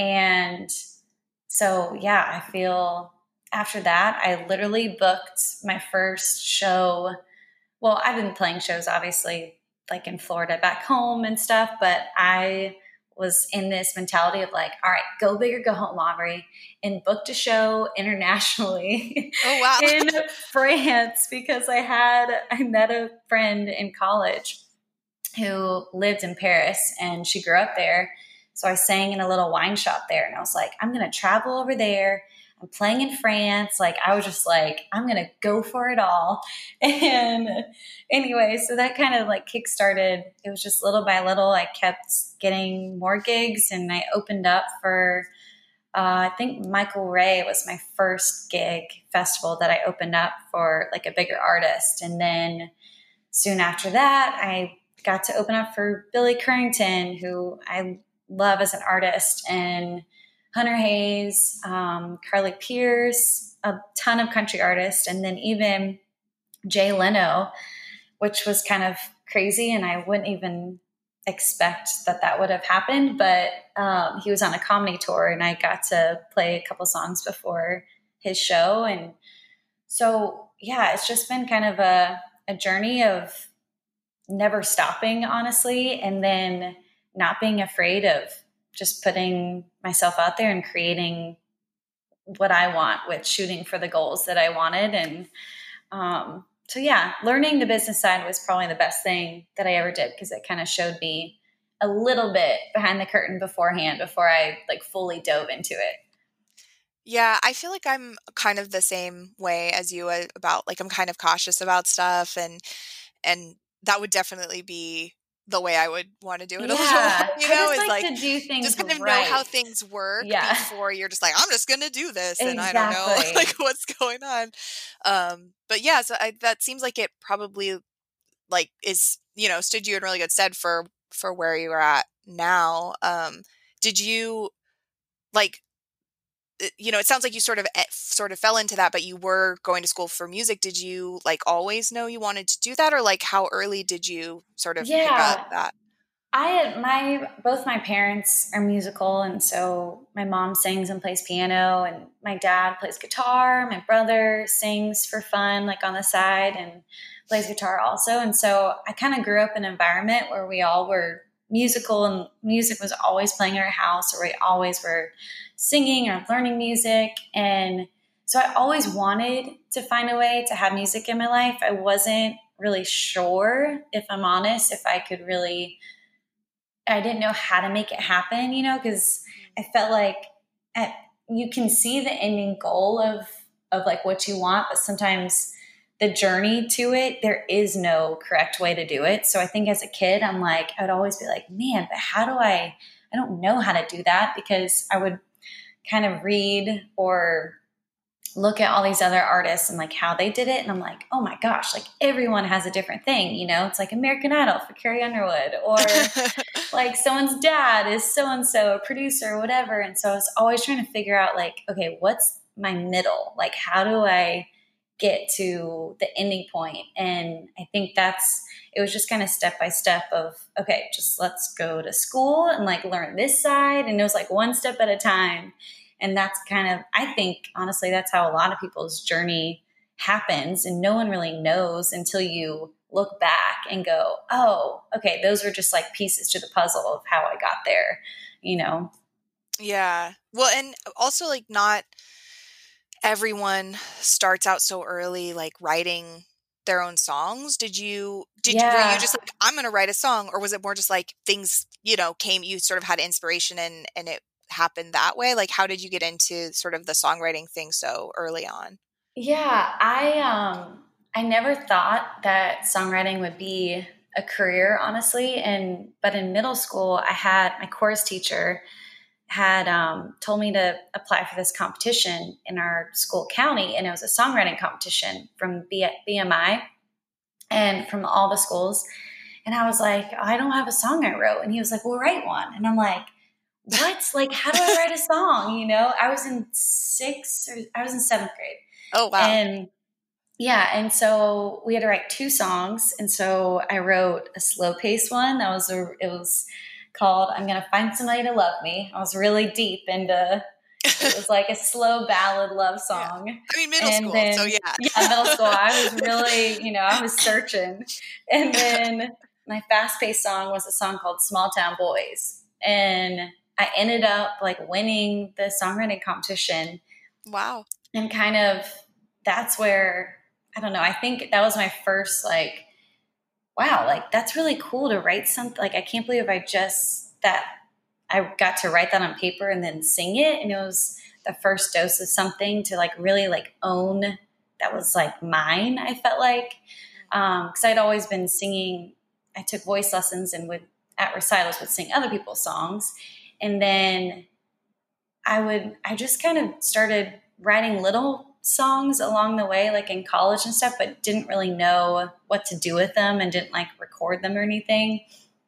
And so, yeah, I feel after that, I literally booked my first show. Well, I've been playing shows, obviously, like in Florida back home and stuff, but I was in this mentality of like, all right, go big or go home, Aubrey, and booked a show internationally.
Oh, wow.
in France because I had, I met a friend in college who lived in Paris and she grew up there. So I sang in a little wine shop there and I was like, I'm going to travel over there. I'm playing in France. Like, I was just like, I'm going to go for it all. And anyway, so that kind of like kickstarted. It was just little by little, I kept getting more gigs and I opened up for, uh, I think Michael Ray was my first gig festival that I opened up for like a bigger artist. And then soon after that, I got to open up for Billy Currington, who I love as an artist, and Hunter Hayes, um, Carly Pierce, a ton of country artists, and then even Jay Leno, which was kind of crazy. And I wouldn't even expect that that would have happened, but um, he was on a comedy tour and I got to play a couple songs before his show. And so, yeah, it's just been kind of a, a journey of never stopping, honestly, and then not being afraid of just putting myself out there and creating what I want with shooting for the goals that I wanted. And um, so, yeah, learning the business side was probably the best thing that I ever did because it kind of showed me a little bit behind the curtain beforehand before I like fully dove into it.
Yeah, I feel like I'm kind of the same way as you uh, about like I'm kind of cautious about stuff, and and that would definitely be the way I would want to do it.
Yeah,
a little, you know,
I
is
just like,
like
to do things
just kind of
right.
know how things work
Yeah.
before you're just like, I'm just going to do this. And
Exactly.
I don't know like what's going on. Um, but yeah, so I, that seems like it probably like is, you know, stood you in really good stead for, for where you are at now. Um, did you like, you know, it sounds like you sort of, sort of fell into that, but you were going to school for music. Did you like always know you wanted to do that? Or like how early did you sort of pick up
Yeah.
that?
I had my, both my parents are musical. And so my mom sings and plays piano, and my dad plays guitar. My brother sings for fun, like on the side, and plays guitar also. And so I kind of grew up in an environment where we all were musical, and music was always playing in our house, or we always were singing or learning music. And so I always wanted to find a way to have music in my life. I wasn't really sure, if I'm honest, if I could really, I didn't know how to make it happen, you know, because I felt like at, you can see the ending goal of, of like what you want, but sometimes the journey to it, there is no correct way to do it. So I think as a kid, I'm like, I would always be like, man, but how do I, I don't know how to do that, because I would kind of read or look at all these other artists and like how they did it. And I'm like, oh my gosh, like everyone has a different thing, you know, it's like American Idol for Carrie Underwood, or like someone's dad is so-and-so, a producer or whatever. And so I was always trying to figure out like, okay, what's my middle? Like, how do I get to the ending point? And I think that's, it was just kind of step by step of, okay, just let's go to school and like learn this side. And it was like one step at a time. And that's kind of, I think, honestly, that's how a lot of people's journey happens. And no one really knows until you look back and go, oh, okay, those were just like pieces to the puzzle of how I got there, you know?
Yeah. Well, and also like not everyone starts out so early, like writing their own songs. Did you, did
Yeah.
you, were you just like, I'm going to write a song? Or was it more just like things, you know, came, you sort of had inspiration and, and it happened that way? Like, how did you get into sort of the songwriting thing so early on?
Yeah, I, um, I never thought that songwriting would be a career, honestly. And, but in middle school, I had my chorus teacher had um, told me to apply for this competition in our school county. And it was a songwriting competition from B- BMI and from all the schools. And I was like, I don't have a song I wrote. And he was like, well, write one. And I'm like, what? Like, how do I write a song? You know, I was in sixth or I was in seventh grade.
Oh, wow.
And yeah. And so we had to write two songs. And so I wrote a slow paced one. That was, a, it was called, I'm going to Find Somebody to Love Me. I was really deep into, it was like a slow ballad love song.
Yeah. I mean, middle
and
school.
Then,
so yeah.
yeah, middle school. I was really, you know, I was searching. And then my fast paced song was a song called Small Town Boys. And I ended up like winning the songwriting competition.
Wow.
And kind of, that's where, I don't know, I think that was my first like, wow, like that's really cool to write something. Like, I can't believe I just, that I got to write that on paper and then sing it. And it was the first dose of something to like really like own that was like mine, I felt like. Um, cause I'd always been singing. I took voice lessons and would, at recitals, would sing other people's songs. And then I would, I just kind of started writing little songs along the way, like in college and stuff, but didn't really know what to do with them and didn't like record them or anything.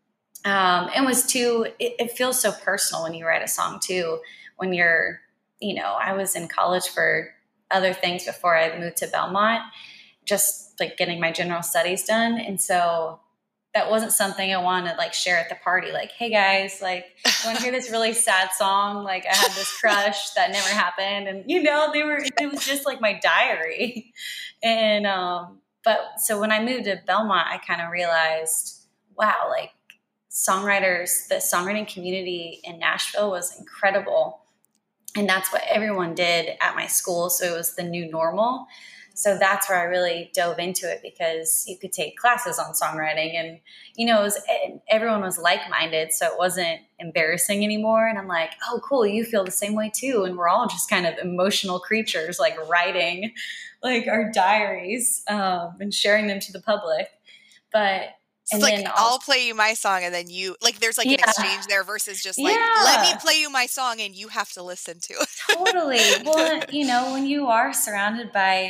Um, it was too, it, it feels so personal when you write a song too, when you're, you know, I was in college for other things before I moved to Belmont, just like getting my general studies done. And so that wasn't something I wanted to like share at the party. Like, hey guys, like, want to hear this really sad song? Like, I had this crush that never happened. And, you know, they were, it was just like my diary. And, um, but so when I moved to Belmont, I kind of realized, wow, like songwriters, the songwriting community in Nashville was incredible. And that's what everyone did at my school. So it was the new normal. So that's where I really dove into it, because you could take classes on songwriting and, you know, it was, everyone was like-minded. So it wasn't embarrassing anymore. And I'm like, oh, cool. You feel the same way too. And we're all just kind of emotional creatures, like writing like our diaries um, and sharing them to the public. But
so
and
it's
then
like,
I'll,
I'll play you my song and then you, like, there's like
yeah.
an exchange there versus just like,
yeah.
let me play you my song and you have to listen to it.
Totally. Well, you know, when you are surrounded by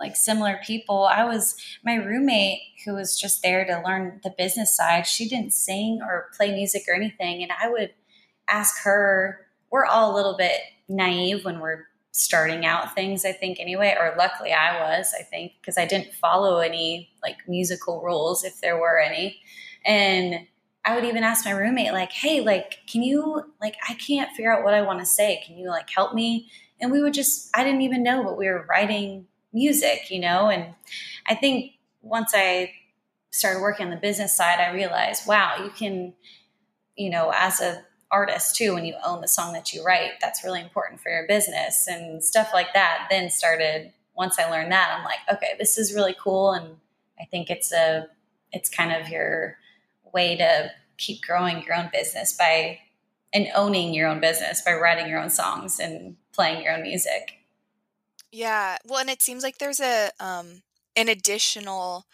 like similar people. I was my roommate who was just there to learn the business side. She didn't sing or play music or anything. And I would ask her, we're all a little bit naive when we're starting out things, I think, anyway, or luckily I was, I think, because I didn't follow any like musical rules if there were any. And I would even ask my roommate, like, hey, like, can you, like, I can't figure out what I want to say. Can you, like, help me? And we would just, I didn't even know, but we were writing music, you know? And I think once I started working on the business side, I realized, wow, you can, you know, as a artist too, when you own the song that you write, that's really important for your business and stuff like that. Then started, once I learned that, I'm like, okay, this is really cool. And I think it's a, it's kind of your way to keep growing your own business by and owning your own business by writing your own songs and playing your own music.
Yeah. Well, and it seems like there's a um an additional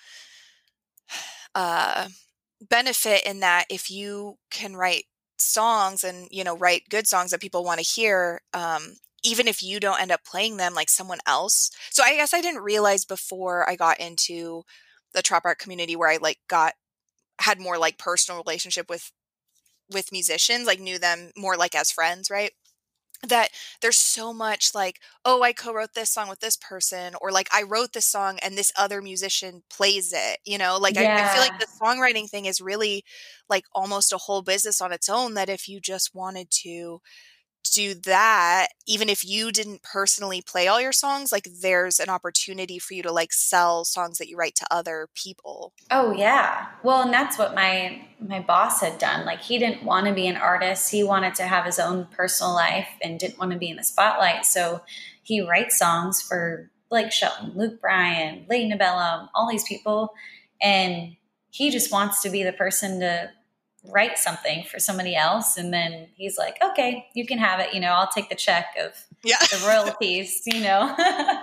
uh benefit in that if you can write songs and, you know, write good songs that people want to hear, um even if you don't end up playing them, like someone else. So I guess I didn't realize before I got into the trap art community where I like got had more like personal relationship with with musicians, like knew them more like as friends, right? That there's so much like, oh, I co-wrote this song with this person, or like I wrote this song and this other musician plays it, you know, like I, I feel like
Yeah.
the songwriting thing is really like almost a whole business on its own, that if you just wanted to do that, even if you didn't personally play all your songs, like there's an opportunity for you to like sell songs that you write to other people.
Oh yeah. Well, and that's what my my boss had done. Like he didn't want to be an artist. He wanted to have his own personal life and didn't want to be in the spotlight. So he writes songs for Blake Shelton, Luke Bryan, Leighton Abellum, all these people. And he just wants to be the person to write something for somebody else. And then he's like, okay, you can have it. You know, I'll take the check of
Yeah.
the royalties, you know?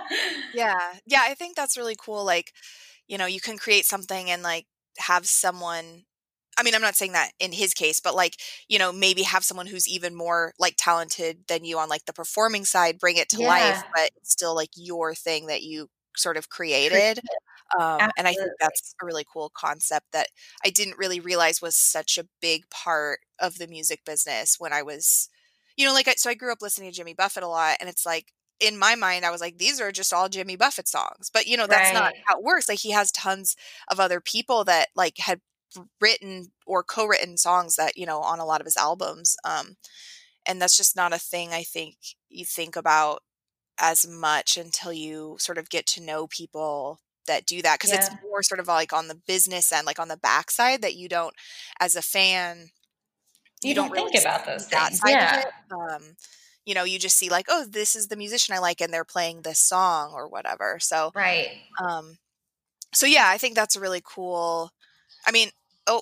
Yeah. Yeah. I think that's really cool. Like, you know, you can create something and like have someone, I mean, I'm not saying that in his case, but like, you know, maybe have someone who's even more like talented than you on like the performing side, bring it to life,
Yeah.
but it's still like your thing that you sort of created. Um, and I think
Absolutely.
that's a really cool concept that I didn't really realize was such a big part of the music business when I was, you know, like, I, so I grew up listening to Jimmy Buffett a lot, and it's like, in my mind, I was like, these are just all Jimmy Buffett songs, but you know, that's not
Right.
how it works. Like he has tons of other people that like had written or co-written songs that, you know, on a lot of his albums. Um, and that's just not a thing I think you think about as much until you sort of get to know people that do that. Cause it's
Yeah.
more sort of like on the business end, like on the backside, that you don't, as a fan,
You
you don't
don't
really
think about
see
those
that
things.
side of
Yeah.
it. Um, you know, you just see like, oh, this is the musician I like and they're playing this song or whatever. So,
Right.
um, so yeah, I think that's a really cool. I mean, oh,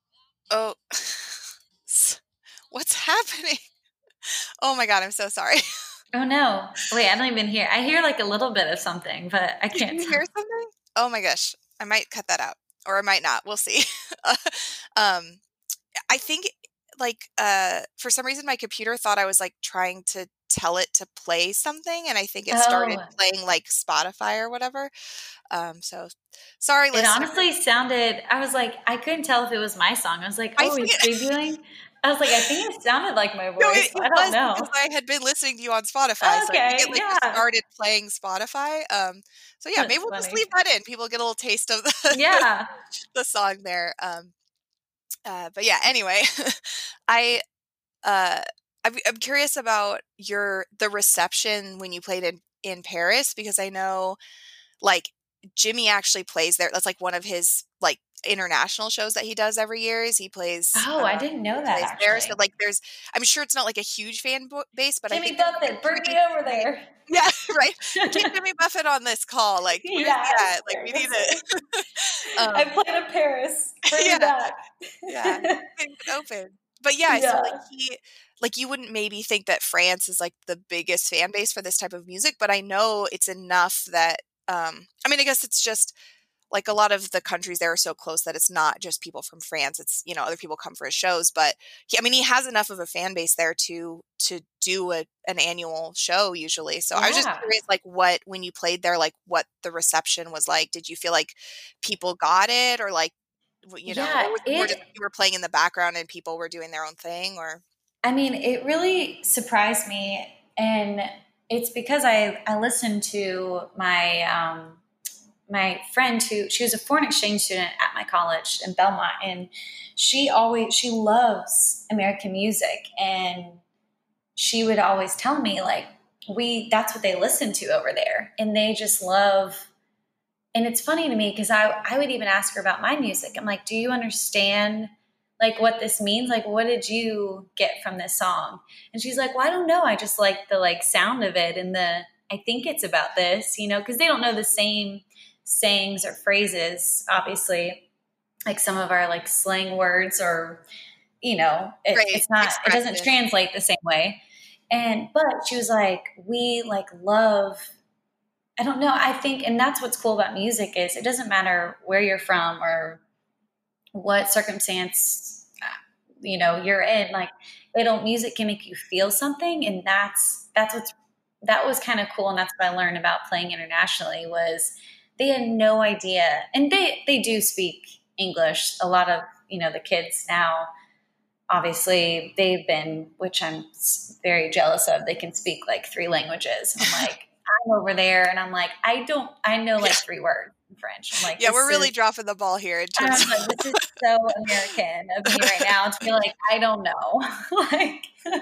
oh, what's happening? Oh my God, I'm so sorry.
Oh no. Wait, I don't even hear. I hear like a little bit of something, but I
Did
can't
you
tell.
hear something? Oh my gosh, I might cut that out, or I might not. We'll see. um, I think like uh, for some reason my computer thought I was like trying to tell it to play something, and I think it started
Oh,
playing like Spotify or whatever. Um, so sorry,
it
listeners.
honestly sounded, I was like, I couldn't tell if it was my song. I was like,
I
oh,
think
he's previewing. I was like, I think it sounded like my
No,
voice.
it,
So
it
I don't
was
know.
because I had been listening to you on Spotify, so I think it
Okay.
like just
Yeah.
started playing Spotify. Um, so yeah, maybe
That's
we'll just
funny.
leave that in. People get a little taste of the
Yeah.
the song there. Um, uh, but yeah, anyway, I uh, I'm, I'm curious about your the reception when you played in in Paris, because I know like Jimmy actually plays there. That's like one of his like international shows that he does every year. Is he plays
Oh, I
uh,
didn't
he
know that
plays there. So
actually.
like there's, I'm sure it's not like a huge fan bo- base, but I
Jimmy
think there's like
Buffett,
a
bring
pretty
me over
tight.
there.
Yeah, right. Get Jimmy Buffett on this call. Like, where's he
Yes,
at? Like, we need
seriously.
to.
I
um,
played in Paris. Bring me
yeah,
back.
yeah. Things open. But yeah, so like
Yeah.
he, like you wouldn't maybe think that France is like the biggest fan base for this type of music, but I know it's enough that. Um, I mean, I guess it's just like a lot of the countries there are so close that it's not just people from France. It's, you know, other people come for his shows, but he, I mean, he has enough of a fan base there to, to do a, an annual show usually. So I was just
Yeah.
curious, like what, when you played there, like what the reception was like. Did you feel like people got it, or like, you know,
Yeah,
or was it more just
it
you were playing in the background and people were doing their own thing, or?
I mean, it really surprised me, and it's because I I listened to my um, my friend who she was a foreign exchange student at my college in Belmont, and she always she loves American music, and she would always tell me like we that's what they listen to over there, and they just love. And it's funny to me because I I would even ask her about my music. I'm like, do you understand like what this means? Like, what did you get from this song? And she's like, well, I don't know. I just like the like sound of it and the I think it's about this, you know, because they don't know the same sayings or phrases, obviously, like some of our like slang words, or you know, it,
Right,
it's not it doesn't
expressive.
translate the same way. And but she was like, we like love I don't know. I think, and that's what's cool about music is it doesn't matter where you're from or what circumstance, you know, you're in. Like, it'll music can make you feel something, and that's that's what's that was kind of cool, and that's what I learned about playing internationally was they had no idea, and they they do speak English. A lot of you know the kids now, obviously, they've been, which I'm very jealous of. They can speak like three languages. I'm like. I'm over there and I'm like, I don't, I know like three words in French. I'm like,
yeah, we're really
is,
dropping the ball here in
and
terms
I'm like, this is so American of me right now to be like, I don't know. like,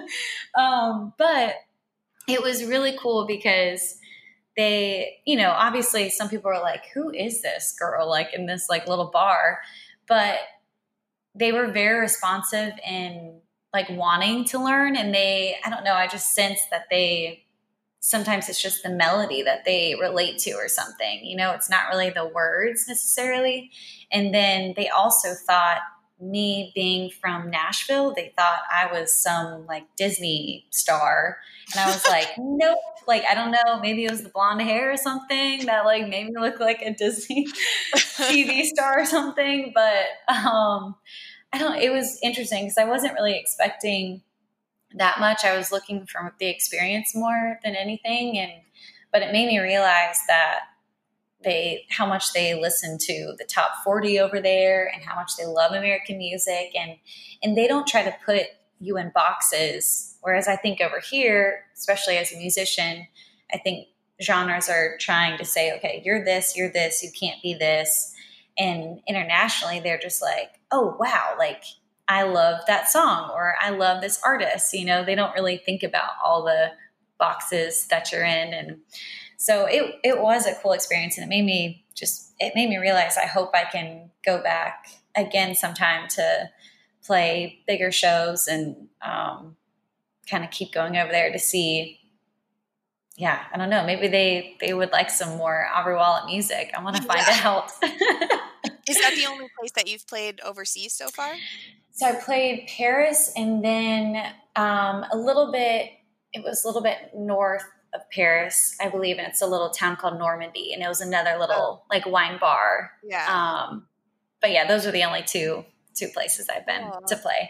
um, but it was really cool because they, you know, obviously some people are like, who is this girl? Like in this like little bar, but they were very responsive in like wanting to learn. And they, I don't know, I just sensed that they, sometimes it's just the melody that they relate to or something, you know, it's not really the words necessarily. And then they also thought me being from Nashville, they thought I was some like Disney star. And I was like, nope. Like, I don't know, maybe it was the blonde hair or something that like made me look like a Disney T V star or something. But um, I don't, it was interesting because I wasn't really expecting that much. I was looking for the experience more than anything. And, but it made me realize that they, how much they listen to the top forty over there and how much they love American music. And, and they don't try to put you in boxes. Whereas I think over here, especially as a musician, I think genres are trying to say, okay, you're this, you're this, you can't be this. And internationally, they're just like, oh, wow, like, I love that song or I love this artist. You know, they don't really think about all the boxes that you're in. And so it, it was a cool experience. And it made me just, it made me realize I hope I can go back again sometime to play bigger shows and um, kind of keep going over there to see. Yeah, I don't know. Maybe they, they would like some more Aubrey Wallet music. I want to find
yeah.
out.
Is that the only place that you've played overseas so far?
So I played Paris and then um, a little bit, it was a little bit north of Paris, I believe. And it's a little town called Normandy. And it was another little oh. like wine bar.
Yeah.
Um, but yeah, those are the only two, two places I've been oh. to play.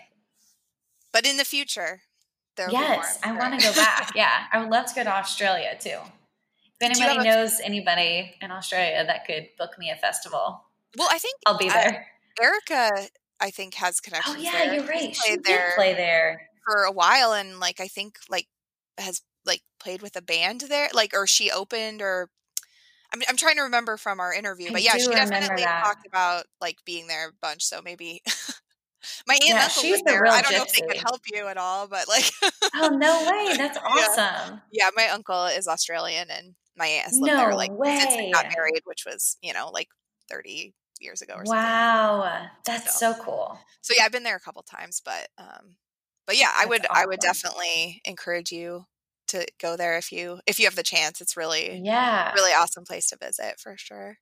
But in the future, there will
yes,
be more.
I want to go back. Yeah. I would love to go to Australia too. If anybody knows a- anybody in Australia that could book me a festival.
Well, I think
I'll be there.
Uh, Erica, I think, has connections.
Oh yeah,
there.
you're right.
She
did there play there
for a while, and like I think like has like played with a band there, like or she opened or I'm I'm trying to remember from our interview, but
I
yeah, she definitely
that.
talked about like being there a bunch. So maybe my aunt
yeah,
and uncle was there. I don't gypsy. know if they could help you at all, but like
oh no way, that's awesome.
Yeah. yeah, my uncle is Australian, and my aunt has lived
no
there like
way.
since they got married, which was you know like thirty years ago or something.
Wow, that's so. so cool.
So yeah, I've been there a couple times, but um, but yeah, I would awesome. I would definitely encourage you to go there if you if you have the chance. It's really
yeah
really awesome place to visit for sure.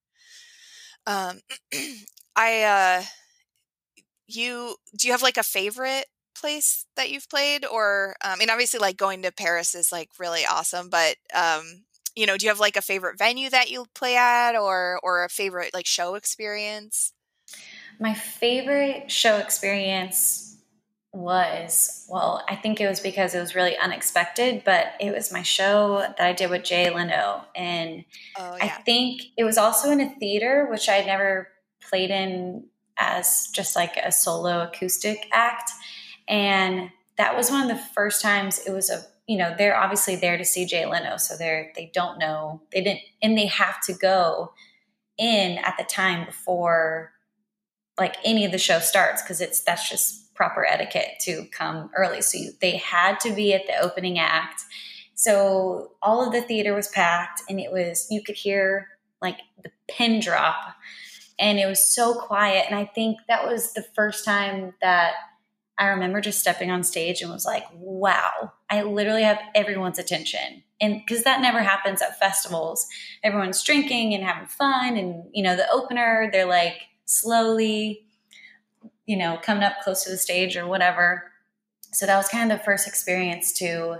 Um, I uh, you do you have like a favorite place that you've played, or um, I mean obviously like going to Paris is like really awesome, but um, you know, do you have like a favorite venue that you play at, or or a favorite like show experience?
My favorite show experience was, well, I think it was because it was really unexpected, but it was my show that I did with Jay Leno. And
Oh
I
yeah.
think it was also in a theater, which I had never played in as just like a solo acoustic act. And that was one of the first times it was a, you know, they're obviously there to see Jay Leno. So they're, they don't know, they didn't, and they have to go in at the time before like any of the show starts, because it's that's just proper etiquette to come early. So you, they had to be at the opening act. So all of the theater was packed, and it was, you could hear like the pin drop, and it was so quiet. And I think that was the first time that I remember just stepping on stage and was like, wow, I literally have everyone's attention. And because that never happens at festivals, everyone's drinking and having fun. And, you know, the opener, they're like slowly, you know, coming up close to the stage or whatever. So that was kind of the first experience to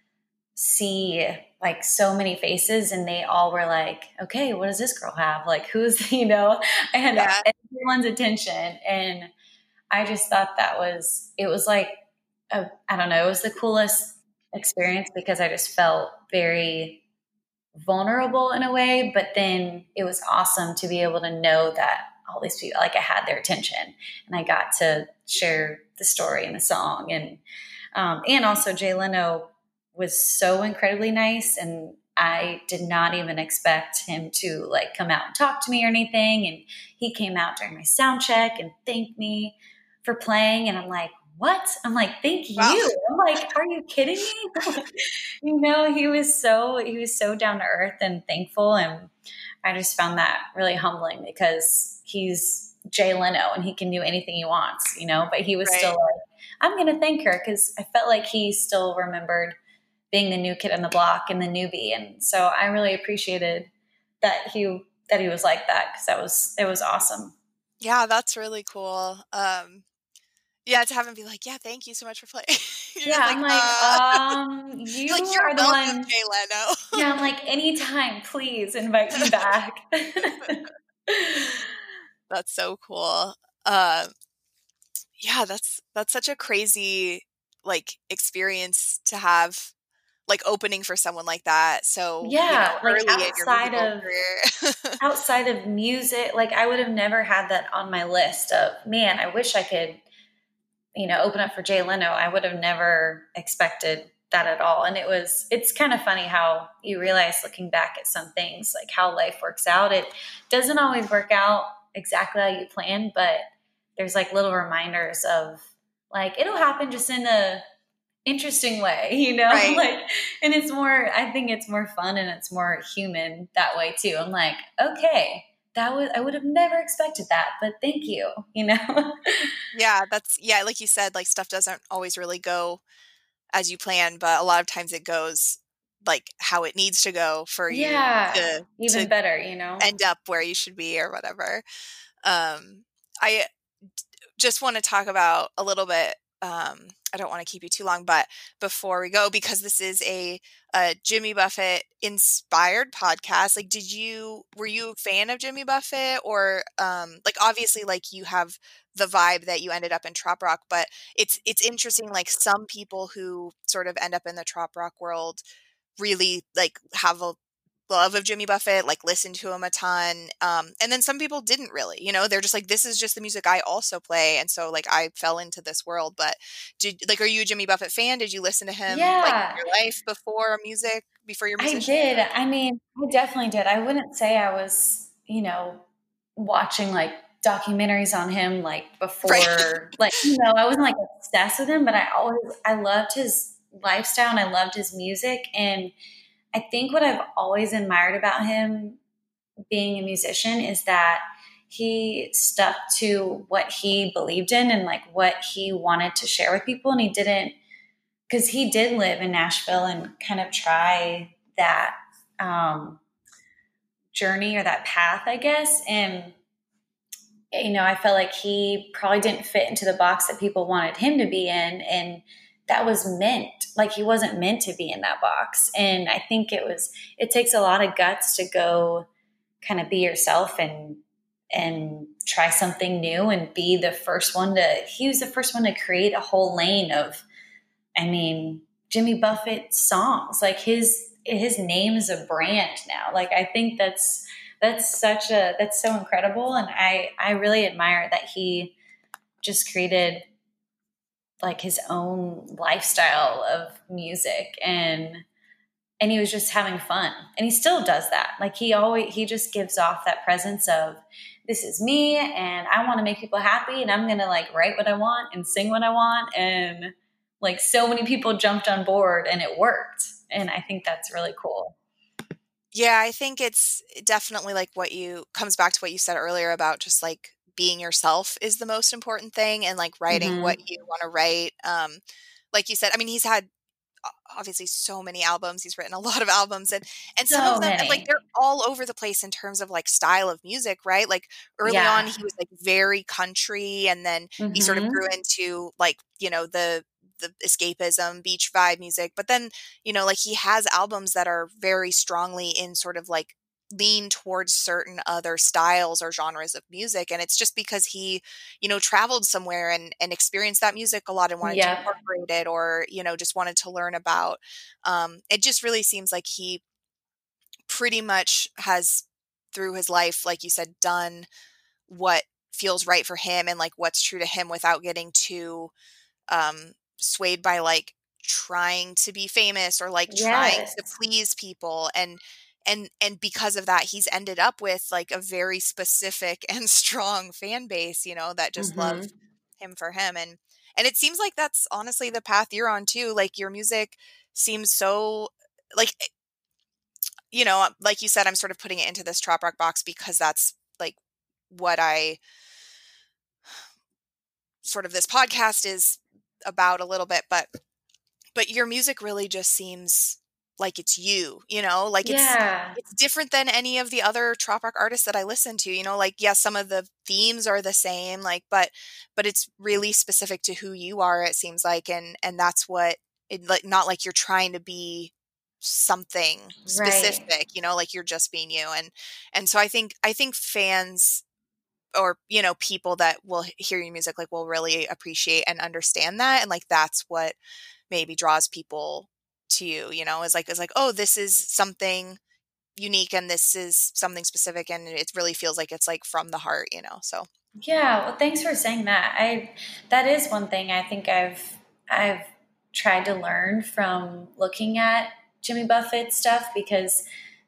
see like so many faces, and they all were like, okay, what does this girl have? Like, who's, you know, and
Yeah.
everyone's attention. And I just thought that was, it was like, a, I don't know, it was the coolest experience because I just felt very vulnerable in a way, but then it was awesome to be able to know that all these people, like I had their attention, and I got to share the story and the song. And, um, and also Jay Leno was so incredibly nice, and I did not even expect him to like come out and talk to me or anything. And he came out during my sound check and thanked me for playing. And I'm like, what? I'm like, thank
Wow.
you. I'm like, are you kidding me? You know, he was so, he was so down to earth and thankful. And I just found that really humbling because he's Jay Leno and he can do anything he wants, you know, but he was
Right.
still like, I'm going to thank her, because I felt like he still remembered being the new kid on the block and the newbie. And so I really appreciated that he, that he was like that, because that was, it was awesome.
Yeah, that's really cool. Um, yeah, to have him be like, yeah, thank you so much for playing. You're
Yeah,
just like,
I'm like,
uh,
um, you
like, you're
are the
welcome,
one.
Jay Leno.
Yeah, I'm like, anytime, please invite me back.
That's so cool. Um, yeah, that's that's such a crazy like experience to have, like opening for someone like that. So, you know,
Yeah, like
early in your
outside
musical
of
career.
outside of music, like I would have never had that on my list of, man, I wish I could, you know, open up for Jay Leno. I would have never expected that at all. And it was, it's kind of funny how you realize looking back at some things, like how life works out. It doesn't always work out exactly how you plan, but there's like little reminders of like, it'll happen just in a interesting way, you know,
Right.
like, and it's more, I think it's more fun and it's more human that way too. I'm like, okay, that was, I would have never expected that, but thank you, you know?
Yeah, that's, yeah, like you said, like stuff doesn't always really go as you plan, but a lot of times it goes like how it needs to go for you
Yeah,
to
even
to
better, you know?
end up where you should be or whatever. Um, I just want to talk about a little bit. Um, I don't want to keep you too long, but before we go, because this is a, a Jimmy Buffett inspired podcast, like, did you, were you a fan of Jimmy Buffett, or, um, like, obviously, like, you have the vibe that you ended up in trop rock, but it's, it's interesting, like, some people who sort of end up in the trop rock world really, like, have a love of Jimmy Buffett, like listen to him a ton. Um, and then some people didn't really, you know, they're just like, this is just the music I also play. And so like, I fell into this world, but did like, are you a Jimmy Buffett fan? Did you listen to him like in
Yeah,
your life before music, before your
I
musician?
did. I mean, I definitely did. I wouldn't say I was, you know, watching like documentaries on him like before,
Right.
like, you know, I wasn't like obsessed with him, but I always, I loved his lifestyle and I loved his music. And I think what I've always admired about him being a musician is that he stuck to what he believed in and like what he wanted to share with people. And he didn't, because he did live in Nashville and kind of try that um, journey or that path, I guess. And, you know, I felt like he probably didn't fit into the box that people wanted him to be in. And that was meant, like he wasn't meant to be in that box. And I think it was, it takes a lot of guts to go kind of be yourself and, and try something new and be the first one to, he was the first one to create a whole lane of, I mean, Jimmy Buffett songs, like his, his name is a brand now. Like, I think that's, that's such a, that's so incredible. And I, I really admire that he just created like his own lifestyle of music, and and he was just having fun, and he still does that. Like he always he just gives off that presence of, this is me and I want to make people happy and I'm going to like write what I want and sing what I want, and like so many people jumped on board and it worked, and I think that's really cool.
Yeah, I think it's definitely like what you comes back to what you said earlier about just like being yourself is the most important thing, and like writing
Mm-hmm.
what you want to write. Um, like you said, I mean, he's had obviously so many albums. He's written a lot of albums, and and some
So
of them
many.
like they're all over the place in terms of like style of music, right? Like early
Yeah.
on he was like very country, and then
Mm-hmm.
he sort of grew into like, you know, the the escapism beach vibe music. But then, you know, like he has albums that are very strongly in sort of like lean towards certain other styles or genres of music, and it's just because he, you know, traveled somewhere and and experienced that music a lot and wanted to
Yep.
incorporate it, or, you know, just wanted to learn about. Um, it just really seems like he pretty much has, through his life, like you said, done what feels right for him and like what's true to him without getting too um, swayed by like trying to be famous or like trying
Yes.
to please people. And and and because of that, he's ended up with like a very specific and strong fan base, you know, that just
Mm-hmm.
love him for him. And and it seems like that's honestly the path you're on too. Like your music seems so like, you know, like you said, I'm sort of putting it into this trop rock box because that's like what I sort of this podcast is about a little bit, but but your music really just seems like it's you, you know, like it's
Yeah.
it's different than any of the other trop rock artists that I listen to, you know, like yes, some of the themes are the same, like but but it's really specific to who you are, it seems like, and and that's what it, like not like you're trying to be something specific,
Right.
you know, like you're just being you. and and so I think I think fans, or, you know, people that will hear your music like will really appreciate and understand that, and like that's what maybe draws people to you, you know, is like is like, oh, this is something unique and this is something specific, and it really feels like it's like from the heart, you know. So
Yeah, well, thanks for saying that. I that is one thing I think I've I've tried to learn from looking at Jimmy Buffett stuff, because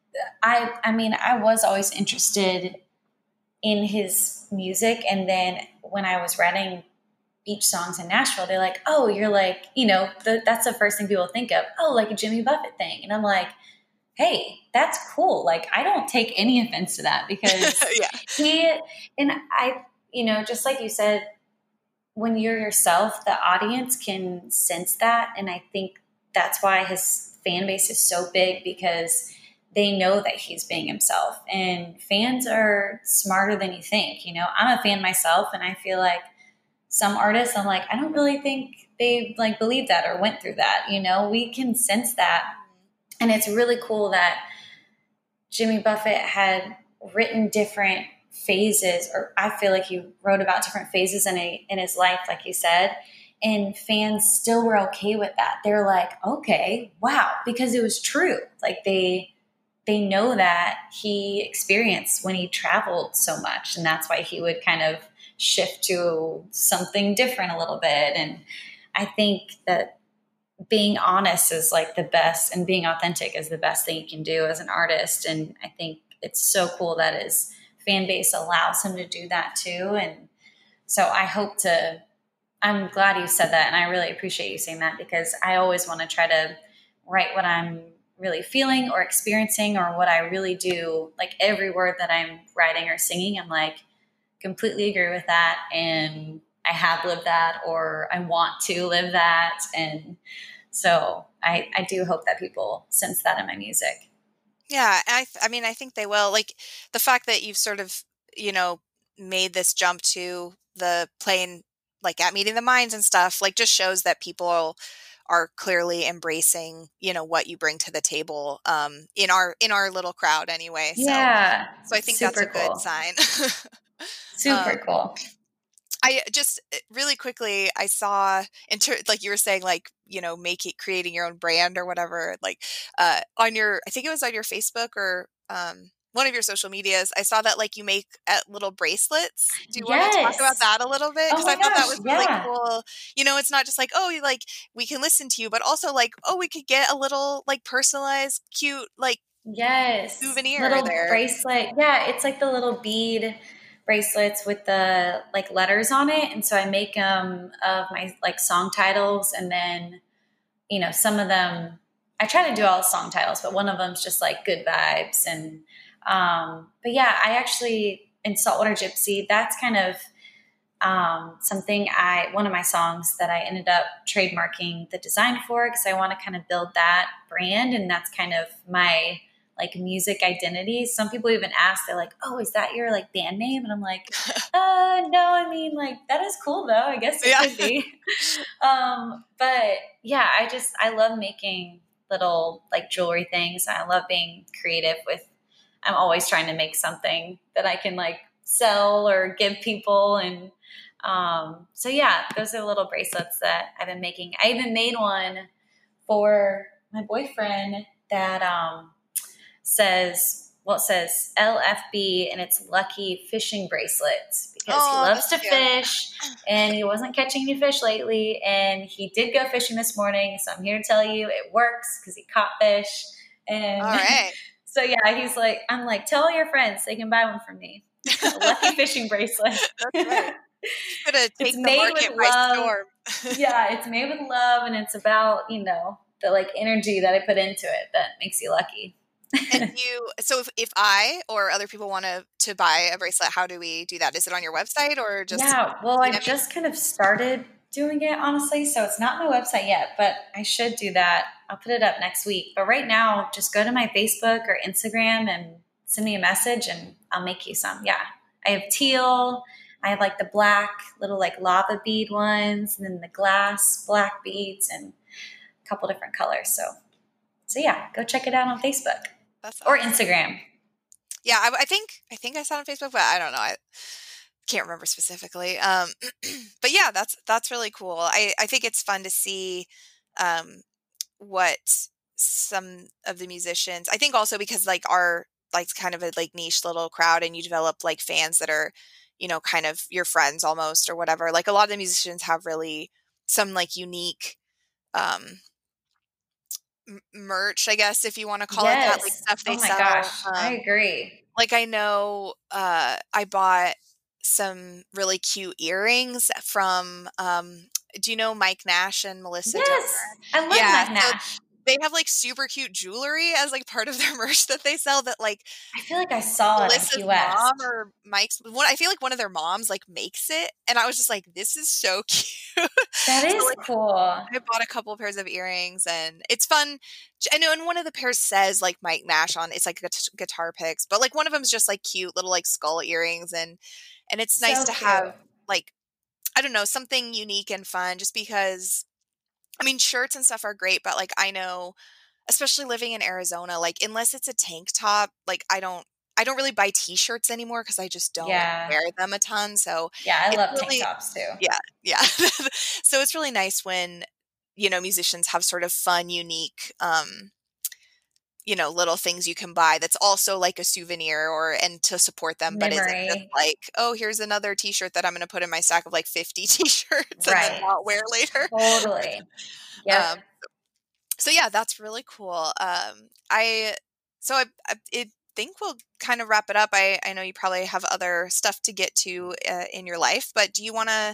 I I mean, I was always interested in his music, and then when I was writing beach songs in Nashville, they're like, "Oh, you're like, you know, the, that's the first thing people think of. Oh, like a Jimmy Buffett thing." And I'm like, hey, that's cool. Like, I don't take any offense to that, because
yeah.
he, and I, you know, just like you said, when you're yourself, the audience can sense that. And I think that's why his fan base is so big, because they know that he's being himself, and fans are smarter than you think. You know, I'm a fan myself, and I feel like some artists, I'm like, I don't really think they like believe that or went through that. You know, we can sense that. And it's really cool that Jimmy Buffett had written different phases, or I feel like he wrote about different phases in a, in his life, like you said, and fans still were okay with that. They're like, okay, wow, because it was true. Like they, they know that he experienced when he traveled so much, and that's why he would kind of shift to something different a little bit. And I think that being honest is like the best, and being authentic is the best thing you can do as an artist. And I think it's so cool that his fan base allows him to do that too. And so I hope to, I'm glad you said that. And I really appreciate you saying that, because I always want to try to write what I'm really feeling or experiencing, or what I really do. Like every word that I'm writing or singing, I'm like, completely agree with that. And I have lived that, or I want to live that. And so I, I do hope that people sense that in my music.
Yeah. I, I mean, I think they will. Like the fact that you've sort of, you know, made this jump to the playing, like at Meeting the Minds and stuff, like just shows that people are clearly embracing, you know, what you bring to the table, um, in our, in our little crowd anyway. So,
Yeah.
so I think that's
Super
a good
cool.
sign.
Super
um,
cool.
I just really quickly, I saw, inter- like you were saying, like, you know, making, creating your own brand or whatever, like, uh, on your, I think it was on your Facebook or, um, one of your social medias, I saw that like you make uh, little bracelets. Do you want to talk about
Yes.
that a little bit?
Oh
Because
my
I thought that
gosh.
was really
Yeah.
cool. You know, it's not just like, oh, you like, we can listen to you, but also like, oh, we could get a little like personalized, cute, like
Yes.
souvenir
Little
there.
bracelet. Yeah. It's like the little bead bracelets with the like letters on it. And so I make them of my like song titles. And then, you know, some of them, I try to do all the song titles, but one of them's just like good vibes. And, um, but yeah, I actually, in Saltwater Gypsy, that's kind of, um, something I, one of my songs that I ended up trademarking the design for, because I want to kind of build that brand. And that's kind of my like music identity. Some people even ask, they're like, oh, is that your like band name? And I'm like, uh, no, I mean like, that is cool though. I guess it
Yeah.
could be. um, but yeah, I just, I love making little like jewelry things. I love being creative with, I'm always trying to make something that I can like sell or give people. And, um, so yeah, those are little bracelets that I've been making. I even made one for my boyfriend that, um, says, well, it says L F B and it's lucky fishing bracelets because
Oh,
he loves to
that's cute.
fish and he wasn't catching any fish lately. And he did go fishing this morning. So I'm here to tell you it works because he caught fish. And
All right.
so yeah, he's like, I'm like, tell all your friends they can buy one from me. Lucky fishing bracelet.
That's right. It's gonna take
It's
the
made
market
with
by
love.
storm.
Yeah, it's made with love, and it's about, you know, the like energy that I put into it that makes you lucky.
And you, so if, if I or other people want to to buy a bracelet, how do we do that? Is it on your website or just?
Yeah, well, I
D M me?
just kind of started doing it, honestly, so it's not my website yet, but I should do that. I'll put it up next week. But right now, just go to my Facebook or Instagram and send me a message, and I'll make you some. Yeah, I have teal. I have like the black little like lava bead ones, and then the glass black beads, and a couple different colors. So, so yeah, go check it out on Facebook.
That's
or
awesome.
Instagram.
Yeah, I, I think I think I saw it on Facebook, but I don't know. I can't remember specifically. Um, but yeah, that's that's really cool. I, I think it's fun to see um, what some of the musicians. I think also because like our like kind of a like niche little crowd, and you develop like fans that are, you know, kind of your friends almost or whatever. Like a lot of the musicians have really some like unique um merch, I guess, if you want to call it that, like
Yes.
stuff they
Oh my
sell.
gosh, I
Um,
agree.
like I know uh, I bought some really cute earrings from, um, do you know Mike Nash and Melissa Donor?
Yes, I love
Yeah,
Mike
so
Nash.
they have like super cute jewelry as like part of their merch that they sell that like
I feel like I saw it in
Melissa's
Key
mom
West.
or Mike's one. I feel like one of their moms like makes it, and I was just like, "This is so cute."
That is
So like,
cool.
I bought a couple pairs of earrings, and it's fun. I know, and one of the pairs says like Mike Nash on. It's like gu- guitar picks, but like one of them's just like cute little like skull earrings, and and it's nice
So
to
cute.
have like I don't know something unique and fun. Just because I mean, shirts and stuff are great, but like I know, especially living in Arizona, like unless it's a tank top, like I don't I don't really buy t-shirts anymore because I just don't
Yeah.
wear them a ton. So
Yeah, I
it's
love tank
really
tops too.
yeah, yeah. So it's really nice when, you know, musicians have sort of fun, unique um, you know, little things you can buy that's also like a souvenir or and to support them, but isn't just
Memory.
like, oh, here's another t-shirt that I'm gonna put in my stack of like fifty t-shirts and then
Right.
not wear later.
Totally. Yep.
Um, so yeah, that's really cool. Um, I so I, I it, think we'll kind of wrap it up. I I know you probably have other stuff to get to uh, in your life, but do you want to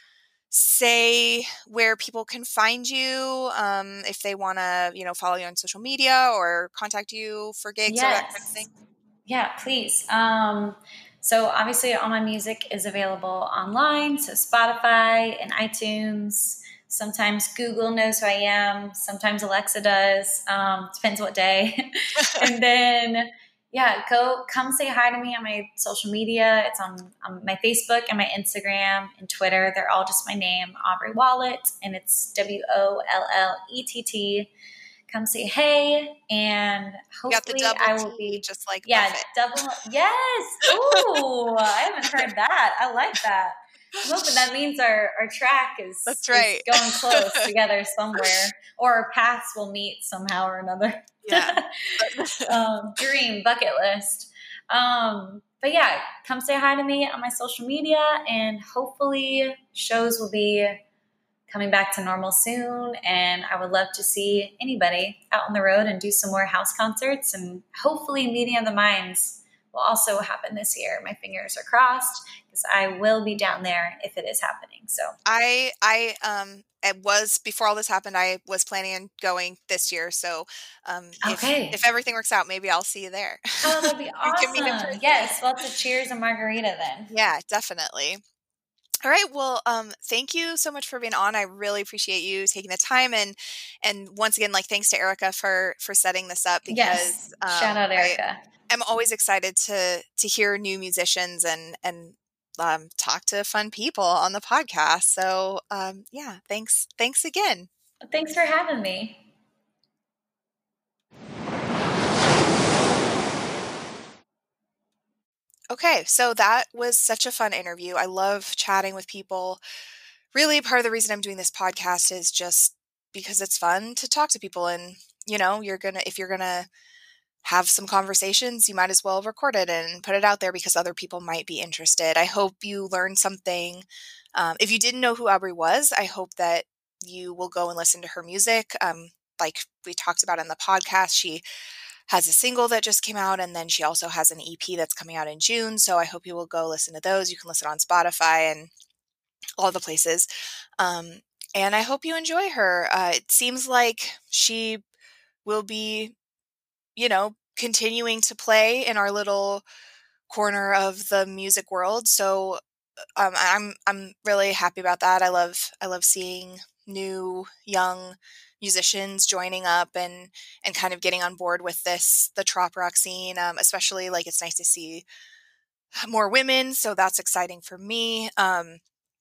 say where people can find you um, if they want to, you know, follow you on social media or contact you for gigs or that kind of
Yes.
thing?
Yeah, please. Um, so obviously all my music is available online. So Spotify and iTunes. Sometimes Google knows who I am. Sometimes Alexa does. Um, depends what day. And then yeah, go come say hi to me on my social media. It's on, on my Facebook and my Instagram and Twitter. They're all just my name, Aubrey Wallet, and it's W O L L E T T. Come say hey, and
You got the
hopefully
double
I will
T,
be
just like
yeah
Buffett.
double yes. Ooh, I haven't heard that. I like that. I'm hoping that means our, our track is,
That's right.
is going close together somewhere, or our paths will meet somehow or another.
Yeah.
um, dream bucket list. Um, but yeah, come say hi to me on my social media, and hopefully shows will be coming back to normal soon. And I would love to see anybody out on the road and do some more house concerts, and hopefully Meeting of the Minds will also happen this year. My fingers are crossed, because I will be down there if it is happening. So
I, I, um, it was before all this happened, I was planning on going this year. So, um, if,
okay.
if everything works out, maybe I'll see you there.
Oh, that'd be
We can meet in
awesome.
person.
Yes. Well, it's a cheers and margarita then.
Yeah, definitely. All right. Well, um, thank you so much for being on. I really appreciate you taking the time, and and once again, like, thanks to Erica for for setting this up,
Yes.
because um,
Shout out,
I
Erica.
am always excited to to hear new musicians and and um, talk to fun people on the podcast. So um, yeah, thanks thanks again.
Thanks for having me.
Okay, so that was such a fun interview. I love chatting with people. Really, part of the reason I'm doing this podcast is just because it's fun to talk to people, and you know, you're gonna if you're gonna have some conversations, you might as well record it and put it out there, because other people might be interested. I hope you learned something. Um, if you didn't know who Aubrey was, I hope that you will go and listen to her music. Um, like we talked about in the podcast, she has a single that just came out, and then she also has an E P that's coming out in June. So I hope you will go listen to those. You can listen on Spotify and all the places. Um, and I hope you enjoy her. Uh, it seems like she will be, you know, continuing to play in our little corner of the music world. So um, I'm I'm really happy about that. I love I love seeing new young musicians joining up and and kind of getting on board with this the trop rock scene. Um, especially, like, it's nice to see more women, so that's exciting for me. Um,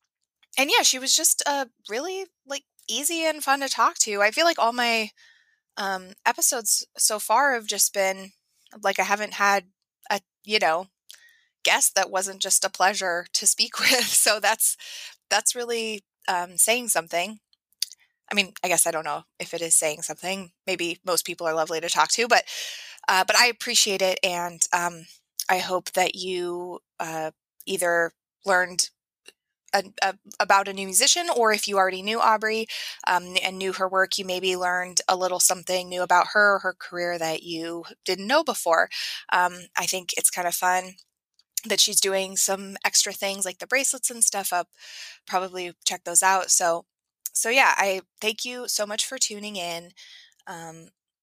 and yeah, she was just uh, really, like, easy and fun to talk to. I feel like all my um, episodes so far have just been like, I haven't had a you know guest that wasn't just a pleasure to speak with. So that's that's really um, saying something. I mean, I guess I don't know if it is saying something. Maybe most people are lovely to talk to, but uh, but I appreciate it, and um, I hope that you uh, either learned a, a, about a new musician, or if you already knew Aubrey um, and knew her work, you maybe learned a little something new about her or her career that you didn't know before. Um, I think it's kind of fun that she's doing some extra things like the bracelets and stuff up. Probably check those out. So, so yeah, I thank you so much for tuning in. Um,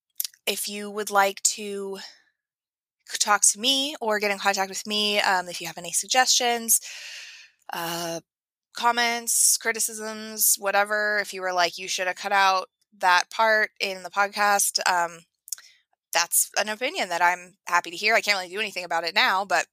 if you would like to talk to me or get in contact with me, um, if you have any suggestions, uh, comments, criticisms, whatever, if you were like, you should have cut out that part in the podcast, um, that's an opinion that I'm happy to hear. I can't really do anything about it now, but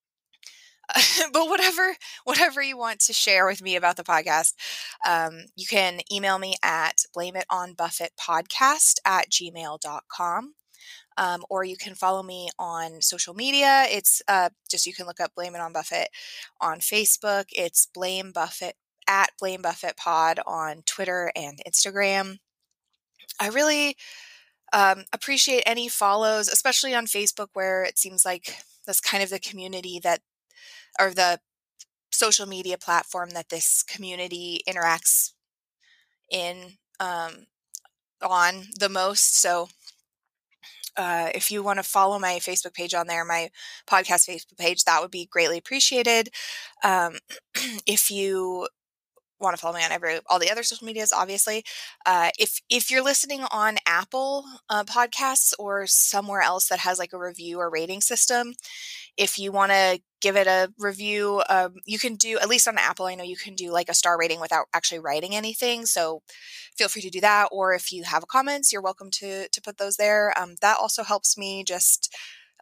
but whatever, whatever you want to share with me about the podcast, um, you can email me at blameItonBuffettPodcast at gmail dot com. Um, or you can follow me on social media. It's uh, just, you can look up Blame It on Buffett on Facebook. It's Blame Buffett at Blame Buffett Pod on Twitter and Instagram. I really um, appreciate any follows, especially on Facebook, where it seems like that's kind of the community that, or the social media platform that this community interacts in um, on the most. So uh, if you want to follow my Facebook page on there, my podcast Facebook page, that would be greatly appreciated. Um, if you want to follow me on every all the other social medias, obviously. Uh, if if you're listening on Apple uh, Podcasts or somewhere else that has like a review or rating system, if you want to give it a review, um, you can do, at least on Apple, I know you can do like a star rating without actually writing anything. So feel free to do that. Or if you have comments, you're welcome to to put those there. Um, that also helps me just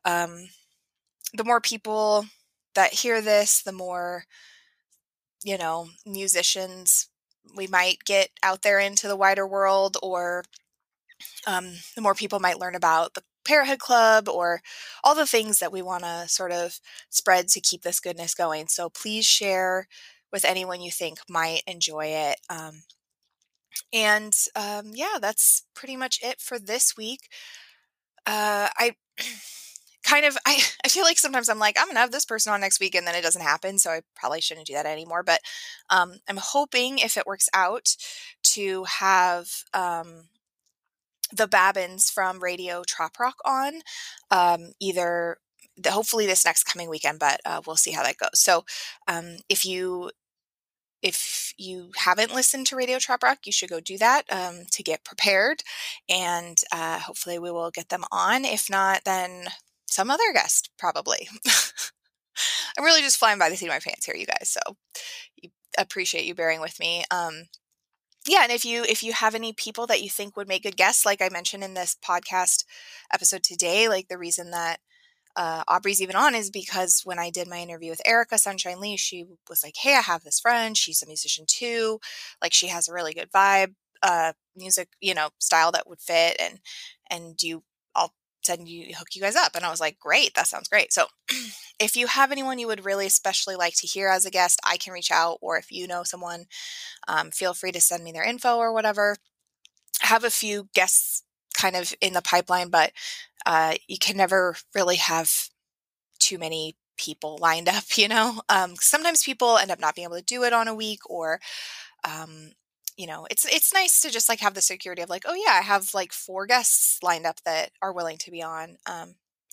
um, the more people that hear this, the more, you know, musicians we might get out there into the wider world, or um, the more people might learn about the Parenthood Club or all the things that we want to sort of spread to keep this goodness going. So please share with anyone you think might enjoy it. Um, and um, yeah, that's pretty much it for this week. Uh, I kind of, I, I feel like sometimes I'm like, I'm going to have this person on next week, and then it doesn't happen. So I probably shouldn't do that anymore. But um, I'm hoping, if it works out, to have um, the Babbins from Radio Trop Rock on, um, either the, hopefully this next coming weekend, but uh, we'll see how that goes. So um, if you if you haven't listened to Radio Trop Rock, you should go do that um, to get prepared, and uh, hopefully we will get them on. If not, then some other guest, probably. I'm really just flying by the seat of my pants here, you guys, so you, appreciate you bearing with me. Um, Yeah, and if you if you have any people that you think would make good guests, like I mentioned in this podcast episode today, like the reason that uh, Aubrey's even on is because when I did my interview with Erica Sunshine Lee, she was like, "Hey, I have this friend. She's a musician too. Like, she has a really good vibe, uh, music, you know, style that would fit. And and you, I'll send you hook you guys up." And I was like, "Great, that sounds great." So, if you have anyone you would really especially like to hear as a guest, I can reach out. Or if you know someone, um, feel free to send me their info or whatever. I have a few guests kind of in the pipeline, but uh, you can never really have too many people lined up, you know? Um, sometimes people end up not being able to do it on a week, or, um, you know, it's it's nice to just like have the security of like, oh yeah, I have like four guests lined up that are willing to be on. Um,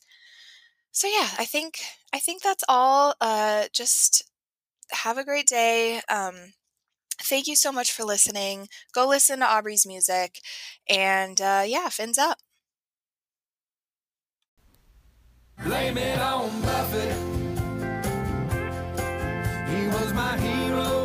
so yeah, I think I think that's all. Uh, just have a great day. Um, Thank you so much for listening. Go listen to Aubrey's music. And uh, yeah, fins up.
Blame it on Buffett. He was my hero.